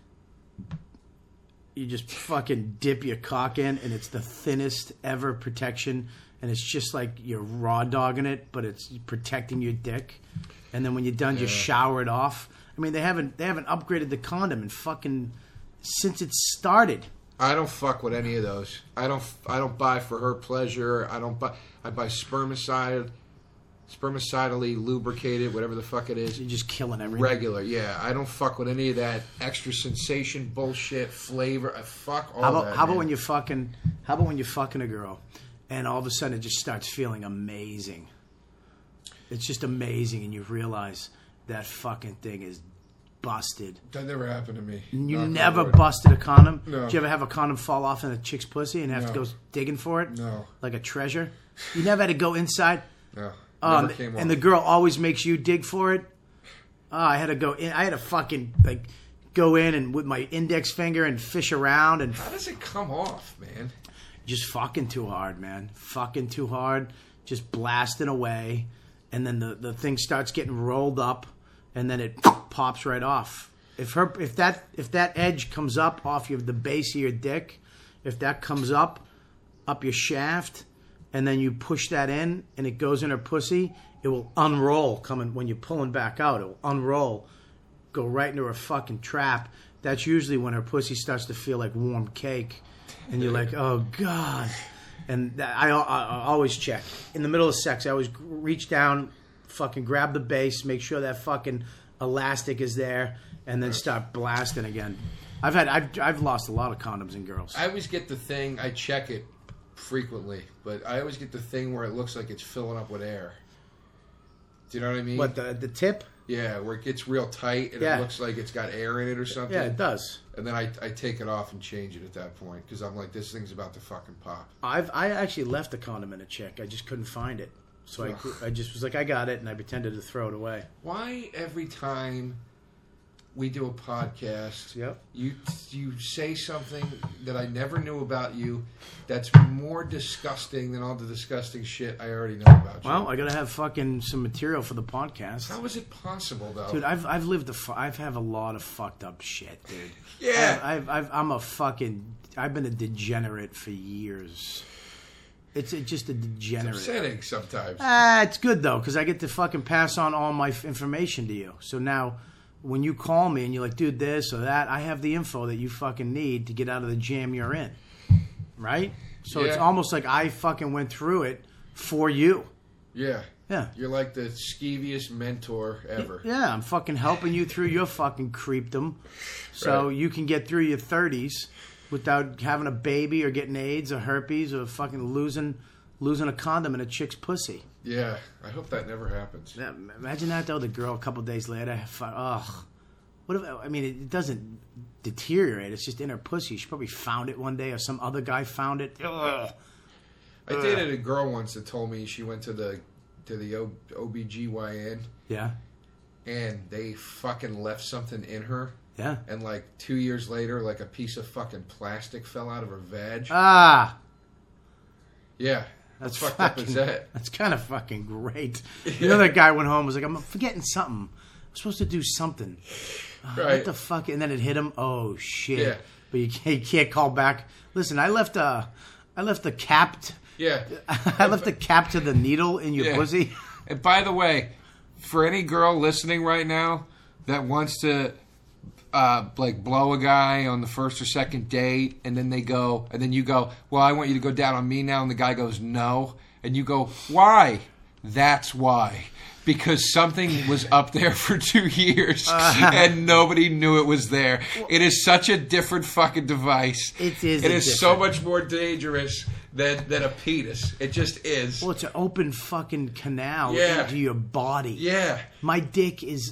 You just fucking dip your cock in, and it's the thinnest ever protection, and it's just like you're raw dogging it, but it's protecting your dick. And then when you're done, just shower it off. I mean, they haven't upgraded the condom in fucking since it started. I don't fuck with any of those. I don't buy for her pleasure. I buy spermicidally lubricated, whatever the fuck it is. You're just killing everything. Regular, yeah. I don't fuck with any of that extra sensation bullshit, flavor. I fuck all that. How about when you're fucking a girl, and all of a sudden it just starts feeling amazing. It's just amazing, and you realize that fucking thing is busted. That never happened to me. You never busted a condom? No. Did you ever have a condom fall off in a chick's pussy and have to go digging for it? No. Like a treasure? You never had to go inside? No. And the girl always makes you dig for it? I had to go in. I had to fucking go in and with my index finger and fish around. And how does it come off, man? Just fucking too hard, man. Fucking too hard. Just blasting away. And then the thing starts getting rolled up. And then it pops right off. If that edge comes up off the base of your dick, if that comes up your shaft, and then you push that in, and it goes in her pussy, it will unroll coming when you're pulling back out. It will unroll, go right into her fucking trap. That's usually when her pussy starts to feel like warm cake, and you're like, oh God. And I always check in the middle of sex. I always reach down, fucking grab the base, make sure that fucking elastic is there, and then start blasting again. I've lost a lot of condoms in girls. I always get the thing. I check it frequently, but I always get the thing where it looks like it's filling up with air. Do you know what I mean? What, the tip? Yeah, where it gets real tight and it looks like it's got air in it or something. Yeah, it does. And then I take it off and change it at that point because I'm like, this thing's about to fucking pop. I actually left the condom in a chick. I just couldn't find it. So I just was like, I got it, and I pretended to throw it away. Why every time we do a podcast, you say something that I never knew about you that's more disgusting than all the disgusting shit I already know about you? Well, I gotta have fucking some material for the podcast. How is it possible, though? Dude, I've have a lot of fucked up shit, dude. Yeah. I've been a degenerate for years. It's just a degenerate. It's upsetting sometimes. It's good, though, because I get to fucking pass on all my information to you. So now, when you call me and you're like, dude, this or that, I have the info that you fucking need to get out of the jam you're in. Right? So it's almost like I fucking went through it for you. Yeah. Yeah. You're like the skeeviest mentor ever. Yeah, I'm fucking helping you through your fucking creepdom so you can get through your 30s without having a baby or getting AIDS or herpes or fucking losing a condom in a chick's pussy. Yeah, I hope that never happens. Yeah, imagine that, though, the girl a couple days later, it doesn't deteriorate. It's just in her pussy. She probably found it one day or some other guy found it. Ugh. I dated a girl once that told me she went to the OBGYN. Yeah. And they fucking left something in her. Yeah. And like 2 years later, like a piece of fucking plastic fell out of her vag. Ah. Yeah. That's fucked up as that. That's kind of fucking great. You know, that guy went home and was like, I'm forgetting something. I'm supposed to do something. Right. What the fuck? And then it hit him. Oh, shit. Yeah. But you can't call back. Listen, I left the capped. Yeah. I left the cap to the needle in your pussy. And by the way, for any girl listening right now that wants to blow a guy on the first or second date, and then you go, well, I want you to go down on me now, and the guy goes, no, and you go, why? That's why. Because something was up there for 2 years, and nobody knew it was there. It is such a different fucking device. It is. It is so much more dangerous than a penis. It just is. Well, it's an open fucking canal into your body. Yeah. My dick is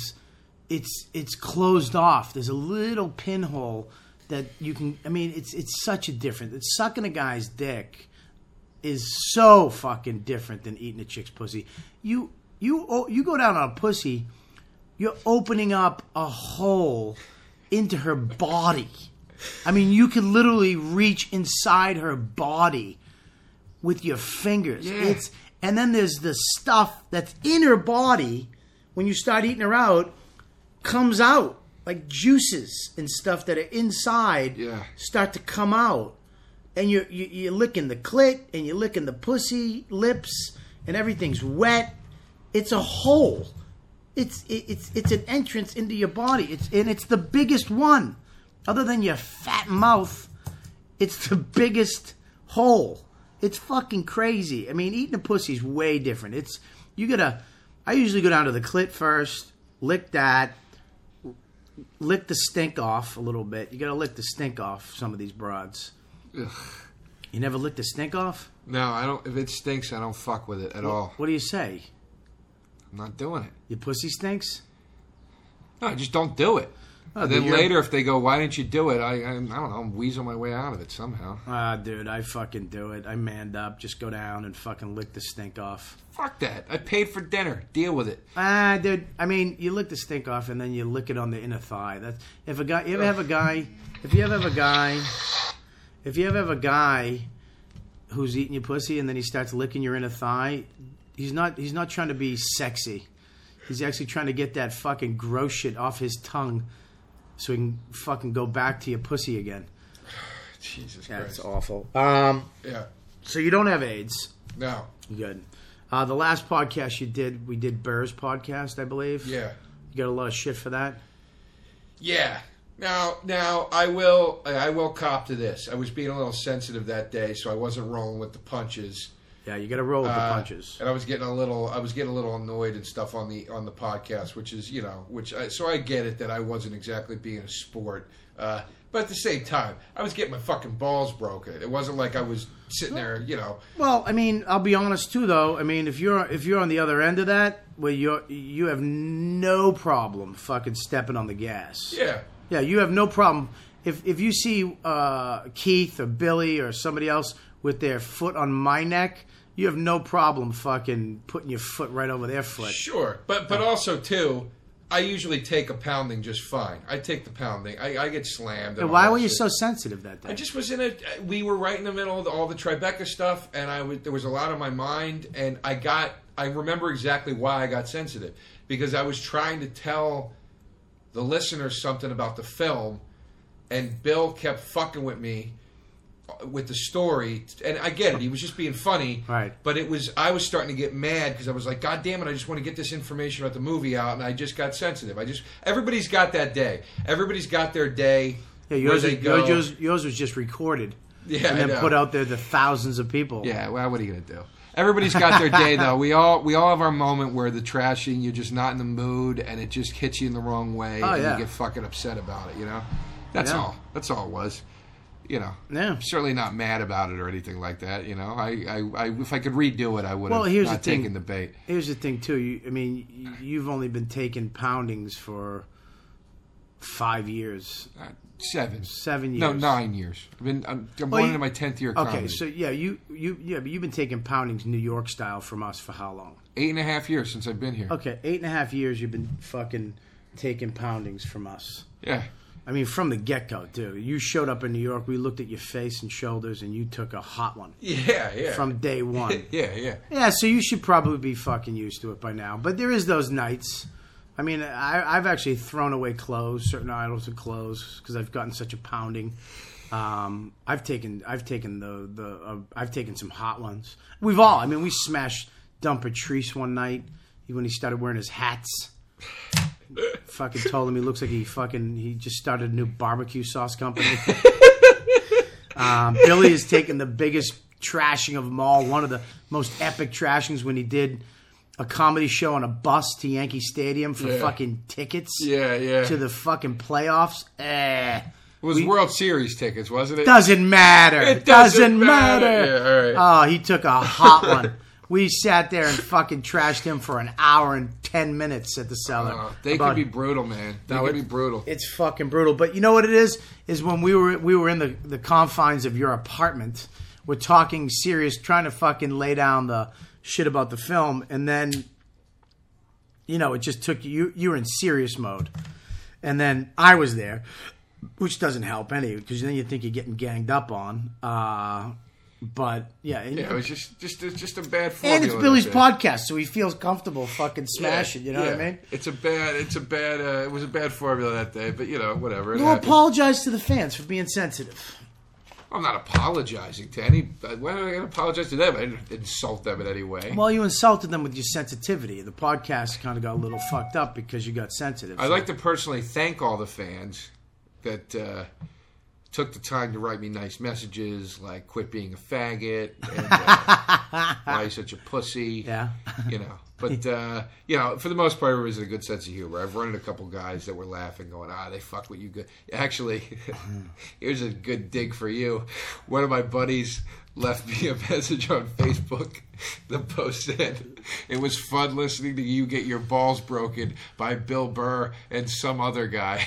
it's closed off. There's a little pinhole that you can. I mean, it's such a different. It's sucking a guy's dick is so fucking different than eating a chick's pussy. You go down on a pussy, you're opening up a hole into her body. I mean, you can literally reach inside her body with your fingers. Yeah. And then there's the stuff that's in her body when you start eating her out comes out, like juices and stuff that are inside start to come out. And you're licking the clit and you're licking the pussy lips and everything's wet. It's a hole. It's an entrance into your body. It's the biggest one. Other than your fat mouth, it's the biggest hole. It's fucking crazy. I mean, eating a pussy is way different. I usually go down to the clit first, lick that, lick the stink off a little bit. You gotta lick the stink off some of these broads. Ugh. You never lick the stink off? No, I don't. If it stinks, I don't fuck with it at all. What do you say? I'm not doing it. Your pussy stinks? No, I just don't do it. Oh, then later, if they go, why didn't you do it? I don't know. I'm weasel my way out of it somehow. Dude, I fucking do it. I manned up. Just go down and fucking lick the stink off. Fuck that. I paid for dinner. Deal with it. Dude, I mean, you lick the stink off and then you lick it on the inner thigh. If you ever have a guy who's eating your pussy and then he starts licking your inner thigh, he's not trying to be sexy. He's actually trying to get that fucking gross shit off his tongue so he can fucking go back to your pussy again. Jesus Christ. That's awful. Yeah. So you don't have AIDS. No. Good. The last podcast you did, we did Burr's podcast, I believe. Yeah. You got a lot of shit for that? Yeah. Now I will cop to this. I was being a little sensitive that day, so I wasn't rolling with the punches. Yeah, you got to roll with the punches. And I was getting a little annoyed and stuff on the podcast, which is so I get it that I wasn't exactly being a sport. But at the same time, I was getting my fucking balls broken. It wasn't like I was sitting there, Well, I mean, I'll be honest too, though. I mean, if you're on the other end of that, where you have no problem fucking stepping on the gas. Yeah, you have no problem. If you see Keith or Billy or somebody else with their foot on my neck, you have no problem fucking putting your foot right over their foot. Sure, but also too, I usually take a pounding just fine. I take the pounding. I get slammed. And why were you so sensitive that day? I just was in a. We were right in the middle of all the Tribeca stuff, and there was a lot on my mind, and I remember exactly why I got sensitive, because I was trying to tell the listeners something about the film, and Bill kept fucking with me with the story, and I get it. He was just being funny, right? But I was starting to get mad because I was like, God damn it! I just want to get this information about the movie out, and I just got sensitive. Everybody's got that day. Everybody's got their day. Yeah, yours was just recorded, yeah, and then put out there to thousands of people. Yeah, well, what are you gonna do? Everybody's got their day, though. We all have our moment where the trashing, you're just not in the mood, and it just hits you in the wrong way, and you get fucking upset about it. That's all. That's all it was. I'm certainly not mad about it or anything like that. I if I could redo it, I would have not taken the bait. Here's the thing, too. You've only been taking poundings for 5 years. 7. 7 years. No, 9 years. I'm going into my 10th year. Okay, comedy. so but you've been taking poundings New York style from us for how long? 8.5 years since I've been here. Okay, 8.5 years you've been fucking taking poundings from us. Yeah. I mean, from the get-go, too. You showed up in New York, we looked at your face and shoulders, and you took a hot one. Yeah. From day one. Yeah. Yeah, so you should probably be fucking used to it by now. But there is those nights. I mean, I've actually thrown away clothes, certain articles of clothes, because I've gotten such a pounding. I've taken some hot ones. We smashed Dump Patrice one night when he started wearing his hats. Fucking told him he looks like he just started a new barbecue sauce company. Billy has taken the biggest trashing of them all. One of the most epic trashings when he did a comedy show on a bus to Yankee Stadium for fucking tickets. Yeah. To the fucking playoffs. It was World Series tickets, wasn't it? Doesn't matter. It doesn't matter. Yeah, all right. Oh, he took a hot one. We sat there and fucking trashed him for an hour and 10 minutes at the Cellar. They can be brutal, man. They can be brutal. It's fucking brutal. But you know what it is? Is when we were in the confines of your apartment, we're talking serious, trying to fucking lay down the shit about the film, and then, it just took you were in serious mode. And then I was there, which doesn't help any, because then you think you're getting ganged up on. But it was just a bad formula. And it's Billy's podcast, so he feels comfortable fucking smashing. You know what I mean? It was a bad formula that day, but whatever. You apologize to the fans for being sensitive. I'm not apologizing to any. Why am I going to apologize to them? I didn't insult them in any way. Well, you insulted them with your sensitivity. The podcast kind of got a little fucked up because you got sensitive. I'd like to personally thank all the fans that took the time to write me nice messages, like "quit being a faggot" and "why you such a pussy." Yeah, But for the most part, it was a good sense of humor. I've run into a couple guys that were laughing, going, they fuck with you good. Actually, here's a good dig for you. One of my buddies left me a message on Facebook. The post said, "It was fun listening to you get your balls broken by Bill Burr and some other guy."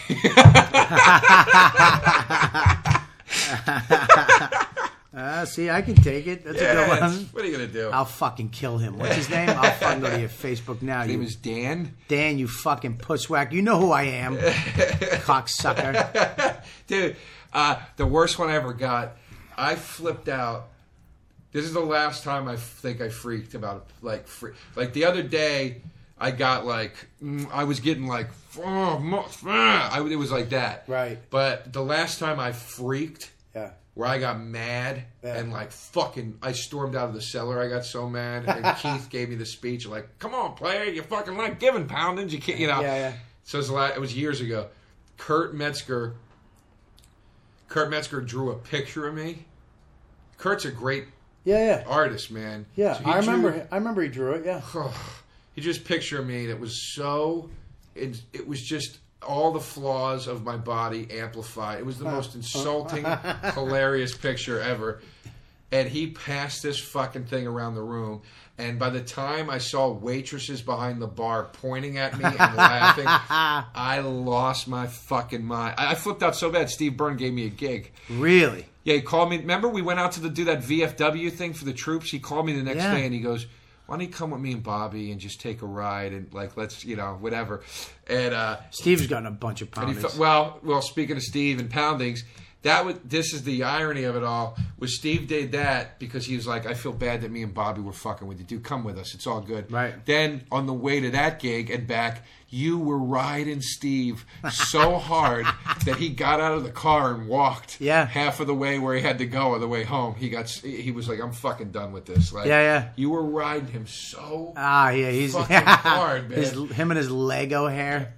See, I can take it. That's a good one. What are you going to do? I'll fucking kill him. What's his name? I'll fucking go to your Facebook now. His name is Dan. Dan, you fucking pusswhack. You know who I am. Cocksucker. Dude, the worst one I ever got, I flipped out. This is the last time I think I freaked about like the other day. I got I was getting it was like that. Right. But the last time I freaked where I got mad and like fucking, I stormed out of the cellar. I got so mad, and Keith gave me the speech like, "Come on, player, you fucking like giving poundings, you can't, you know." Yeah. So it was years ago. Kurt Metzger drew a picture of me. Kurt's a great artist, man. Yeah, so I remember he drew it. Yeah, he drew this picture of me that was so. It was just all the flaws of my body amplified. It was the most insulting, hilarious picture ever. And he passed this fucking thing around the room. And by the time I saw waitresses behind the bar pointing at me and laughing, I lost my fucking mind. I flipped out so bad. Steve Byrne gave me a gig. Really? Yeah, he called me. Remember we went out to do that VFW thing for the troops? He called me the next day and he goes, "Why don't you come with me and Bobby and just take a ride and like let's whatever." And Steve's gotten a bunch of poundings. Well, speaking of Steve and poundings, this is the irony of it all. Was Steve did that because he was like, "I feel bad that me and Bobby were fucking with you. Dude, come with us. It's all good." Right. Then on the way to that gig and back, you were riding Steve so hard that he got out of the car and walked half of the way where he had to go on the way home. He was like, "I'm fucking done with this." Like, you were riding him so he's fucking hard, man. Him and his Lego hair.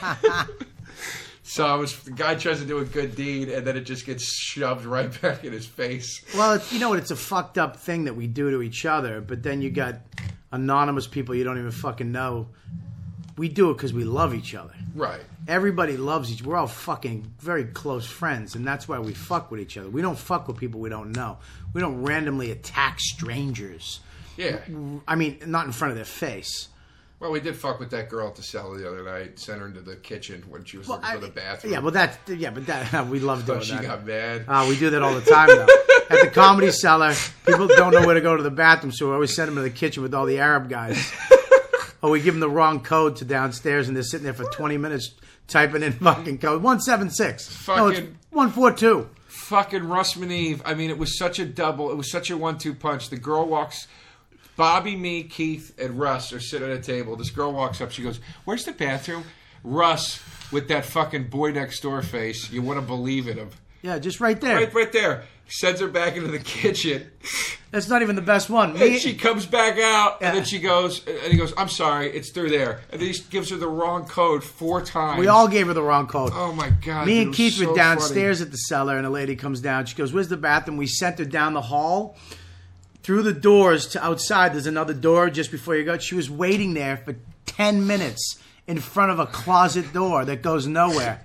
So the guy tries to do a good deed, and then it just gets shoved right back in his face. Well, you know what? It's a fucked up thing that we do to each other, but then you got anonymous people you don't even fucking know. We do it because we love each other. Right. Everybody loves each other. We're all fucking very close friends, and that's why we fuck with each other. We don't fuck with people we don't know. We don't randomly attack strangers. Yeah. I mean, not in front of their face. Well, we did fuck with that girl at the cellar the other night. Sent her into the kitchen when she was looking for the bathroom. Yeah, but we love doing that. She got mad. We do that all the time, though. At the Comedy Cellar, people don't know where to go to the bathroom, so we always send them to the kitchen with all the Arab guys. Or we give them the wrong code to downstairs, and they're sitting there for 20 minutes typing in fucking code 176. No, it's 142. Fucking Russ Maneve. I mean, it was such a double. It was such a 1-2 punch. The girl walks. Bobby, me, Keith, and Russ are sitting at a table. This girl walks up. She goes, "Where's the bathroom?" Russ, with that fucking boy next door face, you wouldn't believe it. Yeah, just right there. Right there. He sends her back into the kitchen. That's not even the best one. And she comes back out, and then she goes, and he goes, "I'm sorry, it's through there." And then he gives her the wrong code 4 times. We all gave her the wrong code. Oh, my God. Me and Keith were downstairs at the cellar, and a lady comes down. She goes, "Where's the bathroom?" We sent her down the hall. Through the doors to outside, there's another door just before you go. She was waiting there for 10 minutes in front of a closet door that goes nowhere.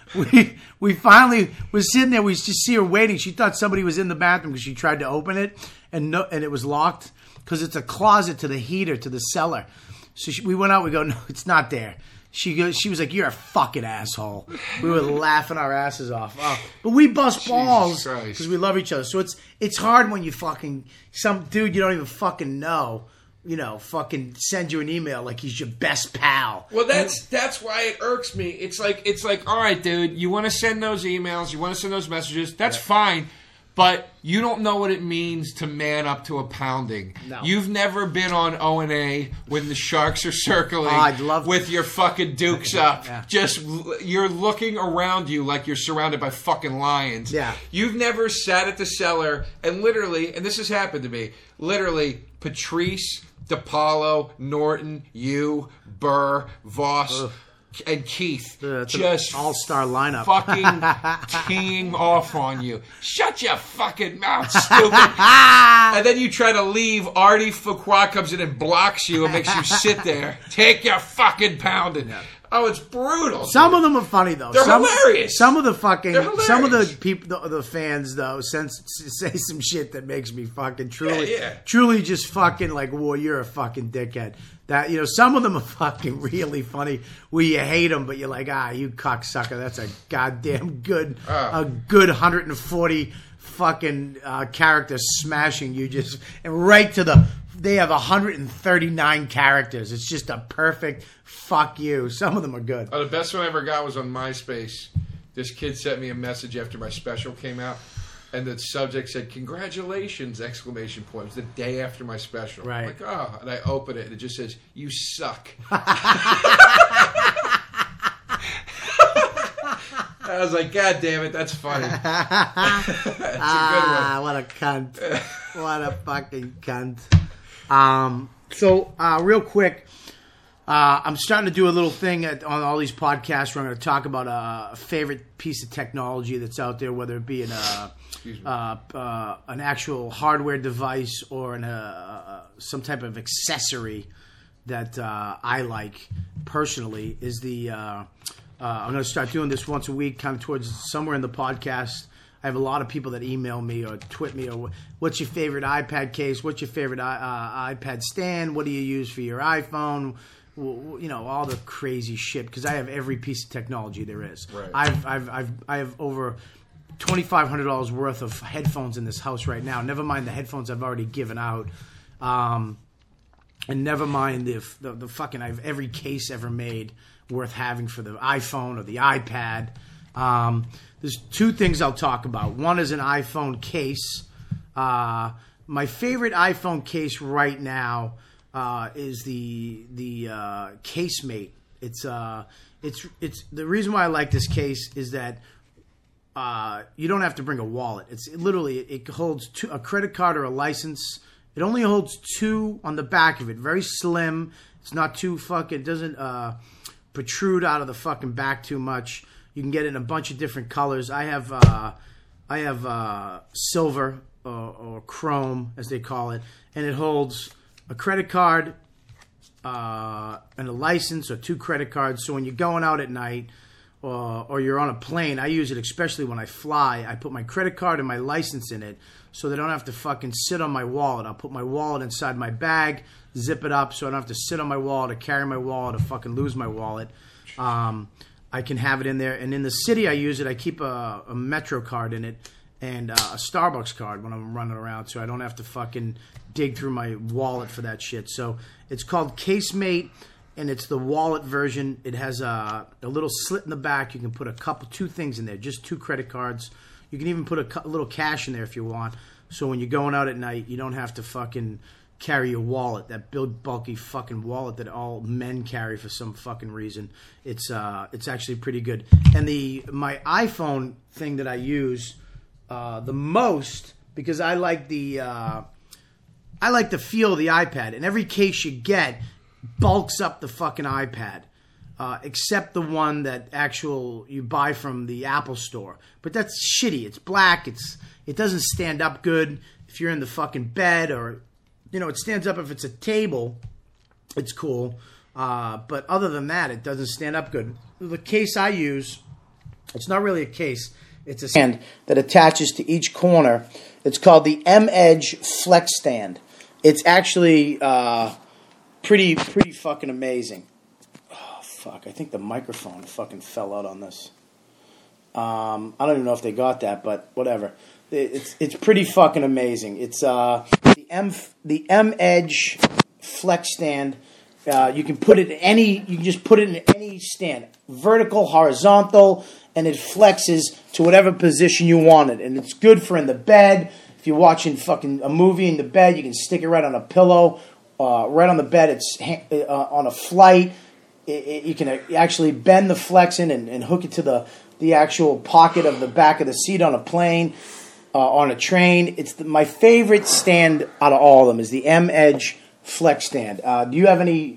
We finally was sitting there. We just see her waiting. She thought somebody was in the bathroom because she tried to open it, and it was locked because it's a closet to the heater to the cellar. So we went out. We go, "No, it's not there." She was like, "You're a fucking asshole." We were laughing our asses off. But we bust balls because we love each other. So it's hard when you fucking some dude you don't even fucking know, fucking send you an email like he's your best pal. Well, that's why it irks me. It's like, all right, dude, you want to send those emails, you want to send those messages, that's fine. But you don't know what it means to man up to a pounding. No. You've never been on O&A when the Sharks are circling with your fucking dukes up. Yeah. Just, you're looking around you like you're surrounded by fucking lions. Yeah. You've never sat at the cellar and literally, and this has happened to me, literally Patrice, DePaulo, Norton, you, Burr, Voss, and Keith, just all-star lineup, fucking teeing off on you. Shut your fucking mouth, stupid! And then you try to leave. Artie Fuqua comes in and blocks you and makes you sit there. Take your fucking pounding. Yeah. Oh, it's brutal. Some of them are funny though. They're hilarious. Some of the people, the fans though, say some shit that makes me fucking truly just fucking like, "Whoa, you're a fucking dickhead." That some of them are fucking really funny. Where you hate them, but you're like, you cocksucker. That's a goddamn good, a good 140 fucking character smashing you just and right to the. They have 139 characters. It's just a perfect fuck you. Some of them are good. Oh, the best one I ever got was on MySpace. This kid sent me a message after my special came out, and the subject said, "Congratulations!" ! It was the day after my special. Right. I'm like, oh, and I open it, and it just says, "You suck." I was like, God damn it, that's funny. That's a good one. What a cunt. What a fucking cunt. So, real quick, I'm starting to do a little thing on all these podcasts where I'm going to talk about a favorite piece of technology that's out there, whether it be an actual hardware device or some type of accessory that I like personally. Is the I'm going to start doing this once a week, kind of towards somewhere in the podcast. I have a lot of people that email me or tweet me, or what's your favorite iPad case? What's your favorite iPad stand? What do you use for your iPhone? You know, all the crazy shit, because I have every piece of technology there is. Right. I have over $2,500 worth of headphones in this house right now. Never mind the headphones I've already given out, and never mind the fucking. I have every case ever made worth having for the iPhone or the iPad. There's two things I'll talk about. One is an iPhone case. My favorite iPhone case right now is the Casemate. It's the reason why I like this case is that you don't have to bring a wallet. It's literally it holds a credit card or a license. It only holds two on the back of it. Very slim. It's not too fucking. It doesn't protrude out of the fucking back too much. You can get it in a bunch of different colors. I have silver or chrome, as they call it, and it holds a credit card and a license, or two credit cards. So when you're going out at night or you're on a plane, I use it especially when I fly. I put my credit card and my license in it so they don't have to fucking sit on my wallet. I'll put my wallet inside my bag, zip it up so I don't have to sit on my wallet or carry my wallet or fucking lose my wallet. I can have it in there. And in the city I use it. I keep a Metro card in it and a Starbucks card when I'm running around, so I don't have to fucking dig through my wallet for that shit. So it's called Casemate, and it's the wallet version. It has a little slit in the back. You can put two things in there, just two credit cards. You can even put a little cash in there if you want. So when you're going out at night, you don't have to fucking carry your wallet, that big bulky fucking wallet that all men carry for some fucking reason. It's actually pretty good. And my iPhone thing that I use the most, because I like the feel of the iPad, and every case you get bulks up the fucking iPad, except the one that you buy from the Apple store. But that's shitty. It's black. It doesn't stand up good if you're in the fucking bed, or it stands up if it's a table. It's cool, but other than that, it doesn't stand up good. The case I use, it's not really a case. It's a stand that attaches to each corner. It's called the M-Edge Flex Stand. It's actually pretty fucking amazing. Oh, fuck. I think the microphone fucking fell out on this. I don't even know if they got that, but whatever. It's pretty fucking amazing. It's the M-Edge Flex Stand. You can put it you can just put it in any stand, vertical, horizontal, and it flexes to whatever position you want it. And it's good for in the bed. If you're watching fucking a movie in the bed, you can stick it right on a pillow, right on the bed. It's on a flight. You can actually bend the flex in and hook it to the actual pocket of the back of the seat on a plane, on a train. It's my favorite stand out of all of them is the M-Edge Flex Stand. Do you have any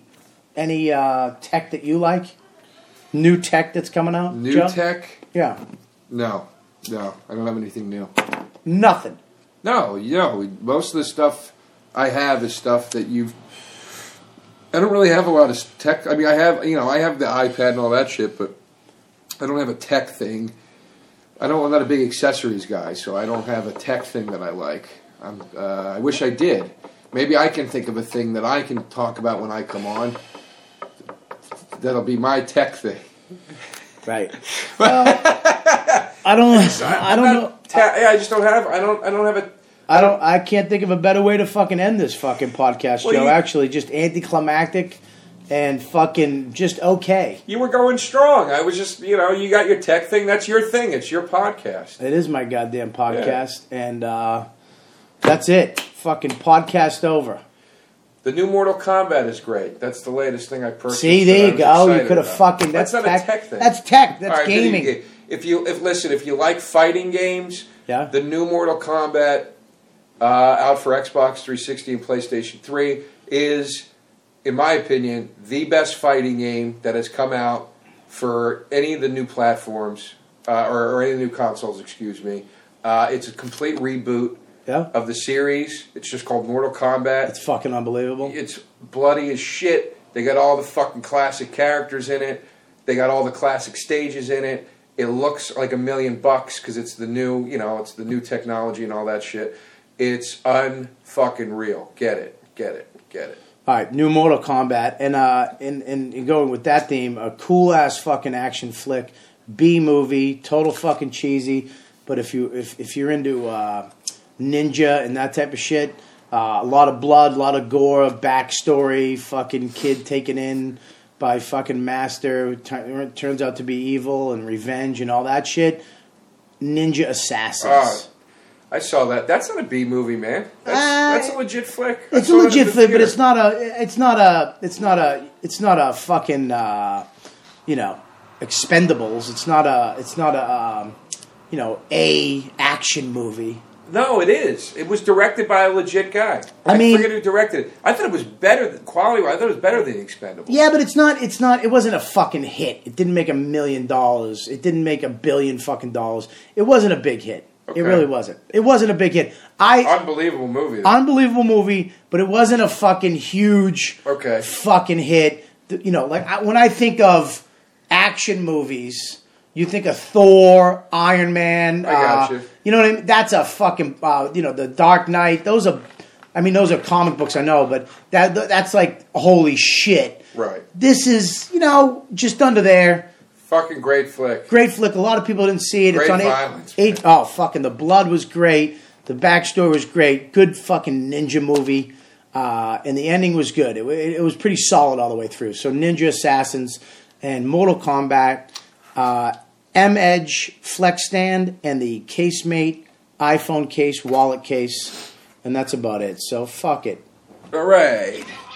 tech that you like? New tech that's coming out? New Joe? tech? Yeah. No. I don't have anything new. Nothing. No, most of the stuff I have is stuff that I don't really have a lot of tech. I mean, I have the iPad and all that shit, but I don't have a tech thing. I'm not a big accessories guy, so I don't have a tech thing that I like. I wish I did. Maybe I can think of a thing that I can talk about when I come on. That'll be my tech thing. Right. Well, I don't know. I just don't have. I don't have a. I can't think of a better way to fucking end this fucking podcast, Joe. Actually, just anticlimactic and fucking just okay. You were going strong. I was just, you got your tech thing. That's your thing. It's your podcast. It is my goddamn podcast, and that's it. Fucking podcast over. The new Mortal Kombat is great. That's the latest thing I purchased. See, there you go. You could have fucking. That's not a tech thing. That's tech. That's right, gaming. if you like fighting games, Yeah. the new Mortal Kombat out for Xbox 360 and PlayStation 3 is, in my opinion, the best fighting game that has come out for any of the new platforms or any of the new consoles. Excuse me. It's a complete reboot of the series. It's just called Mortal Kombat. It's fucking unbelievable. It's bloody as shit. They got all the fucking classic characters in it. They got all the classic stages in it. It looks like $1 million because it's the new, it's the new technology and all that shit. It's unfucking real. Get it. All right, new Mortal Kombat, and going with that theme, a cool ass fucking action flick, B movie, total fucking cheesy. But if you're into ninja and that type of shit, a lot of blood, a lot of gore, backstory, fucking kid taken in by fucking master, turns out to be evil, and revenge and all that shit. Ninja Assassins. I saw that. That's not a B movie, man. That's a legit flick. It's a legit flick, but it's not a fucking Expendables. It's not a action movie. No, it is. It was directed by a legit guy. I forget who directed it. I thought it was better quality-wise. I thought it was better than Expendables. Yeah, but it's not. It wasn't a fucking hit. It didn't make $1 million. It didn't make $1 billion fucking dollars. It wasn't a big hit. Okay. It really wasn't. It wasn't a big hit. Unbelievable movie. Unbelievable movie, but it wasn't a fucking huge fucking hit. When I think of action movies, you think of Thor, Iron Man. I got you. You know what I mean? That's a fucking The Dark Knight. Those are comic books, I know, but that's like holy shit. Right. This is just under there. Fucking great flick. Great flick. A lot of people didn't see it. Great it's on violence. Fucking the blood was great. The backstory was great. Good fucking ninja movie. And the ending was good. It was pretty solid all the way through. So Ninja Assassins and Mortal Kombat, M-Edge Flex Stand, and the Casemate iPhone case, wallet case. And that's about it. So fuck it. All right.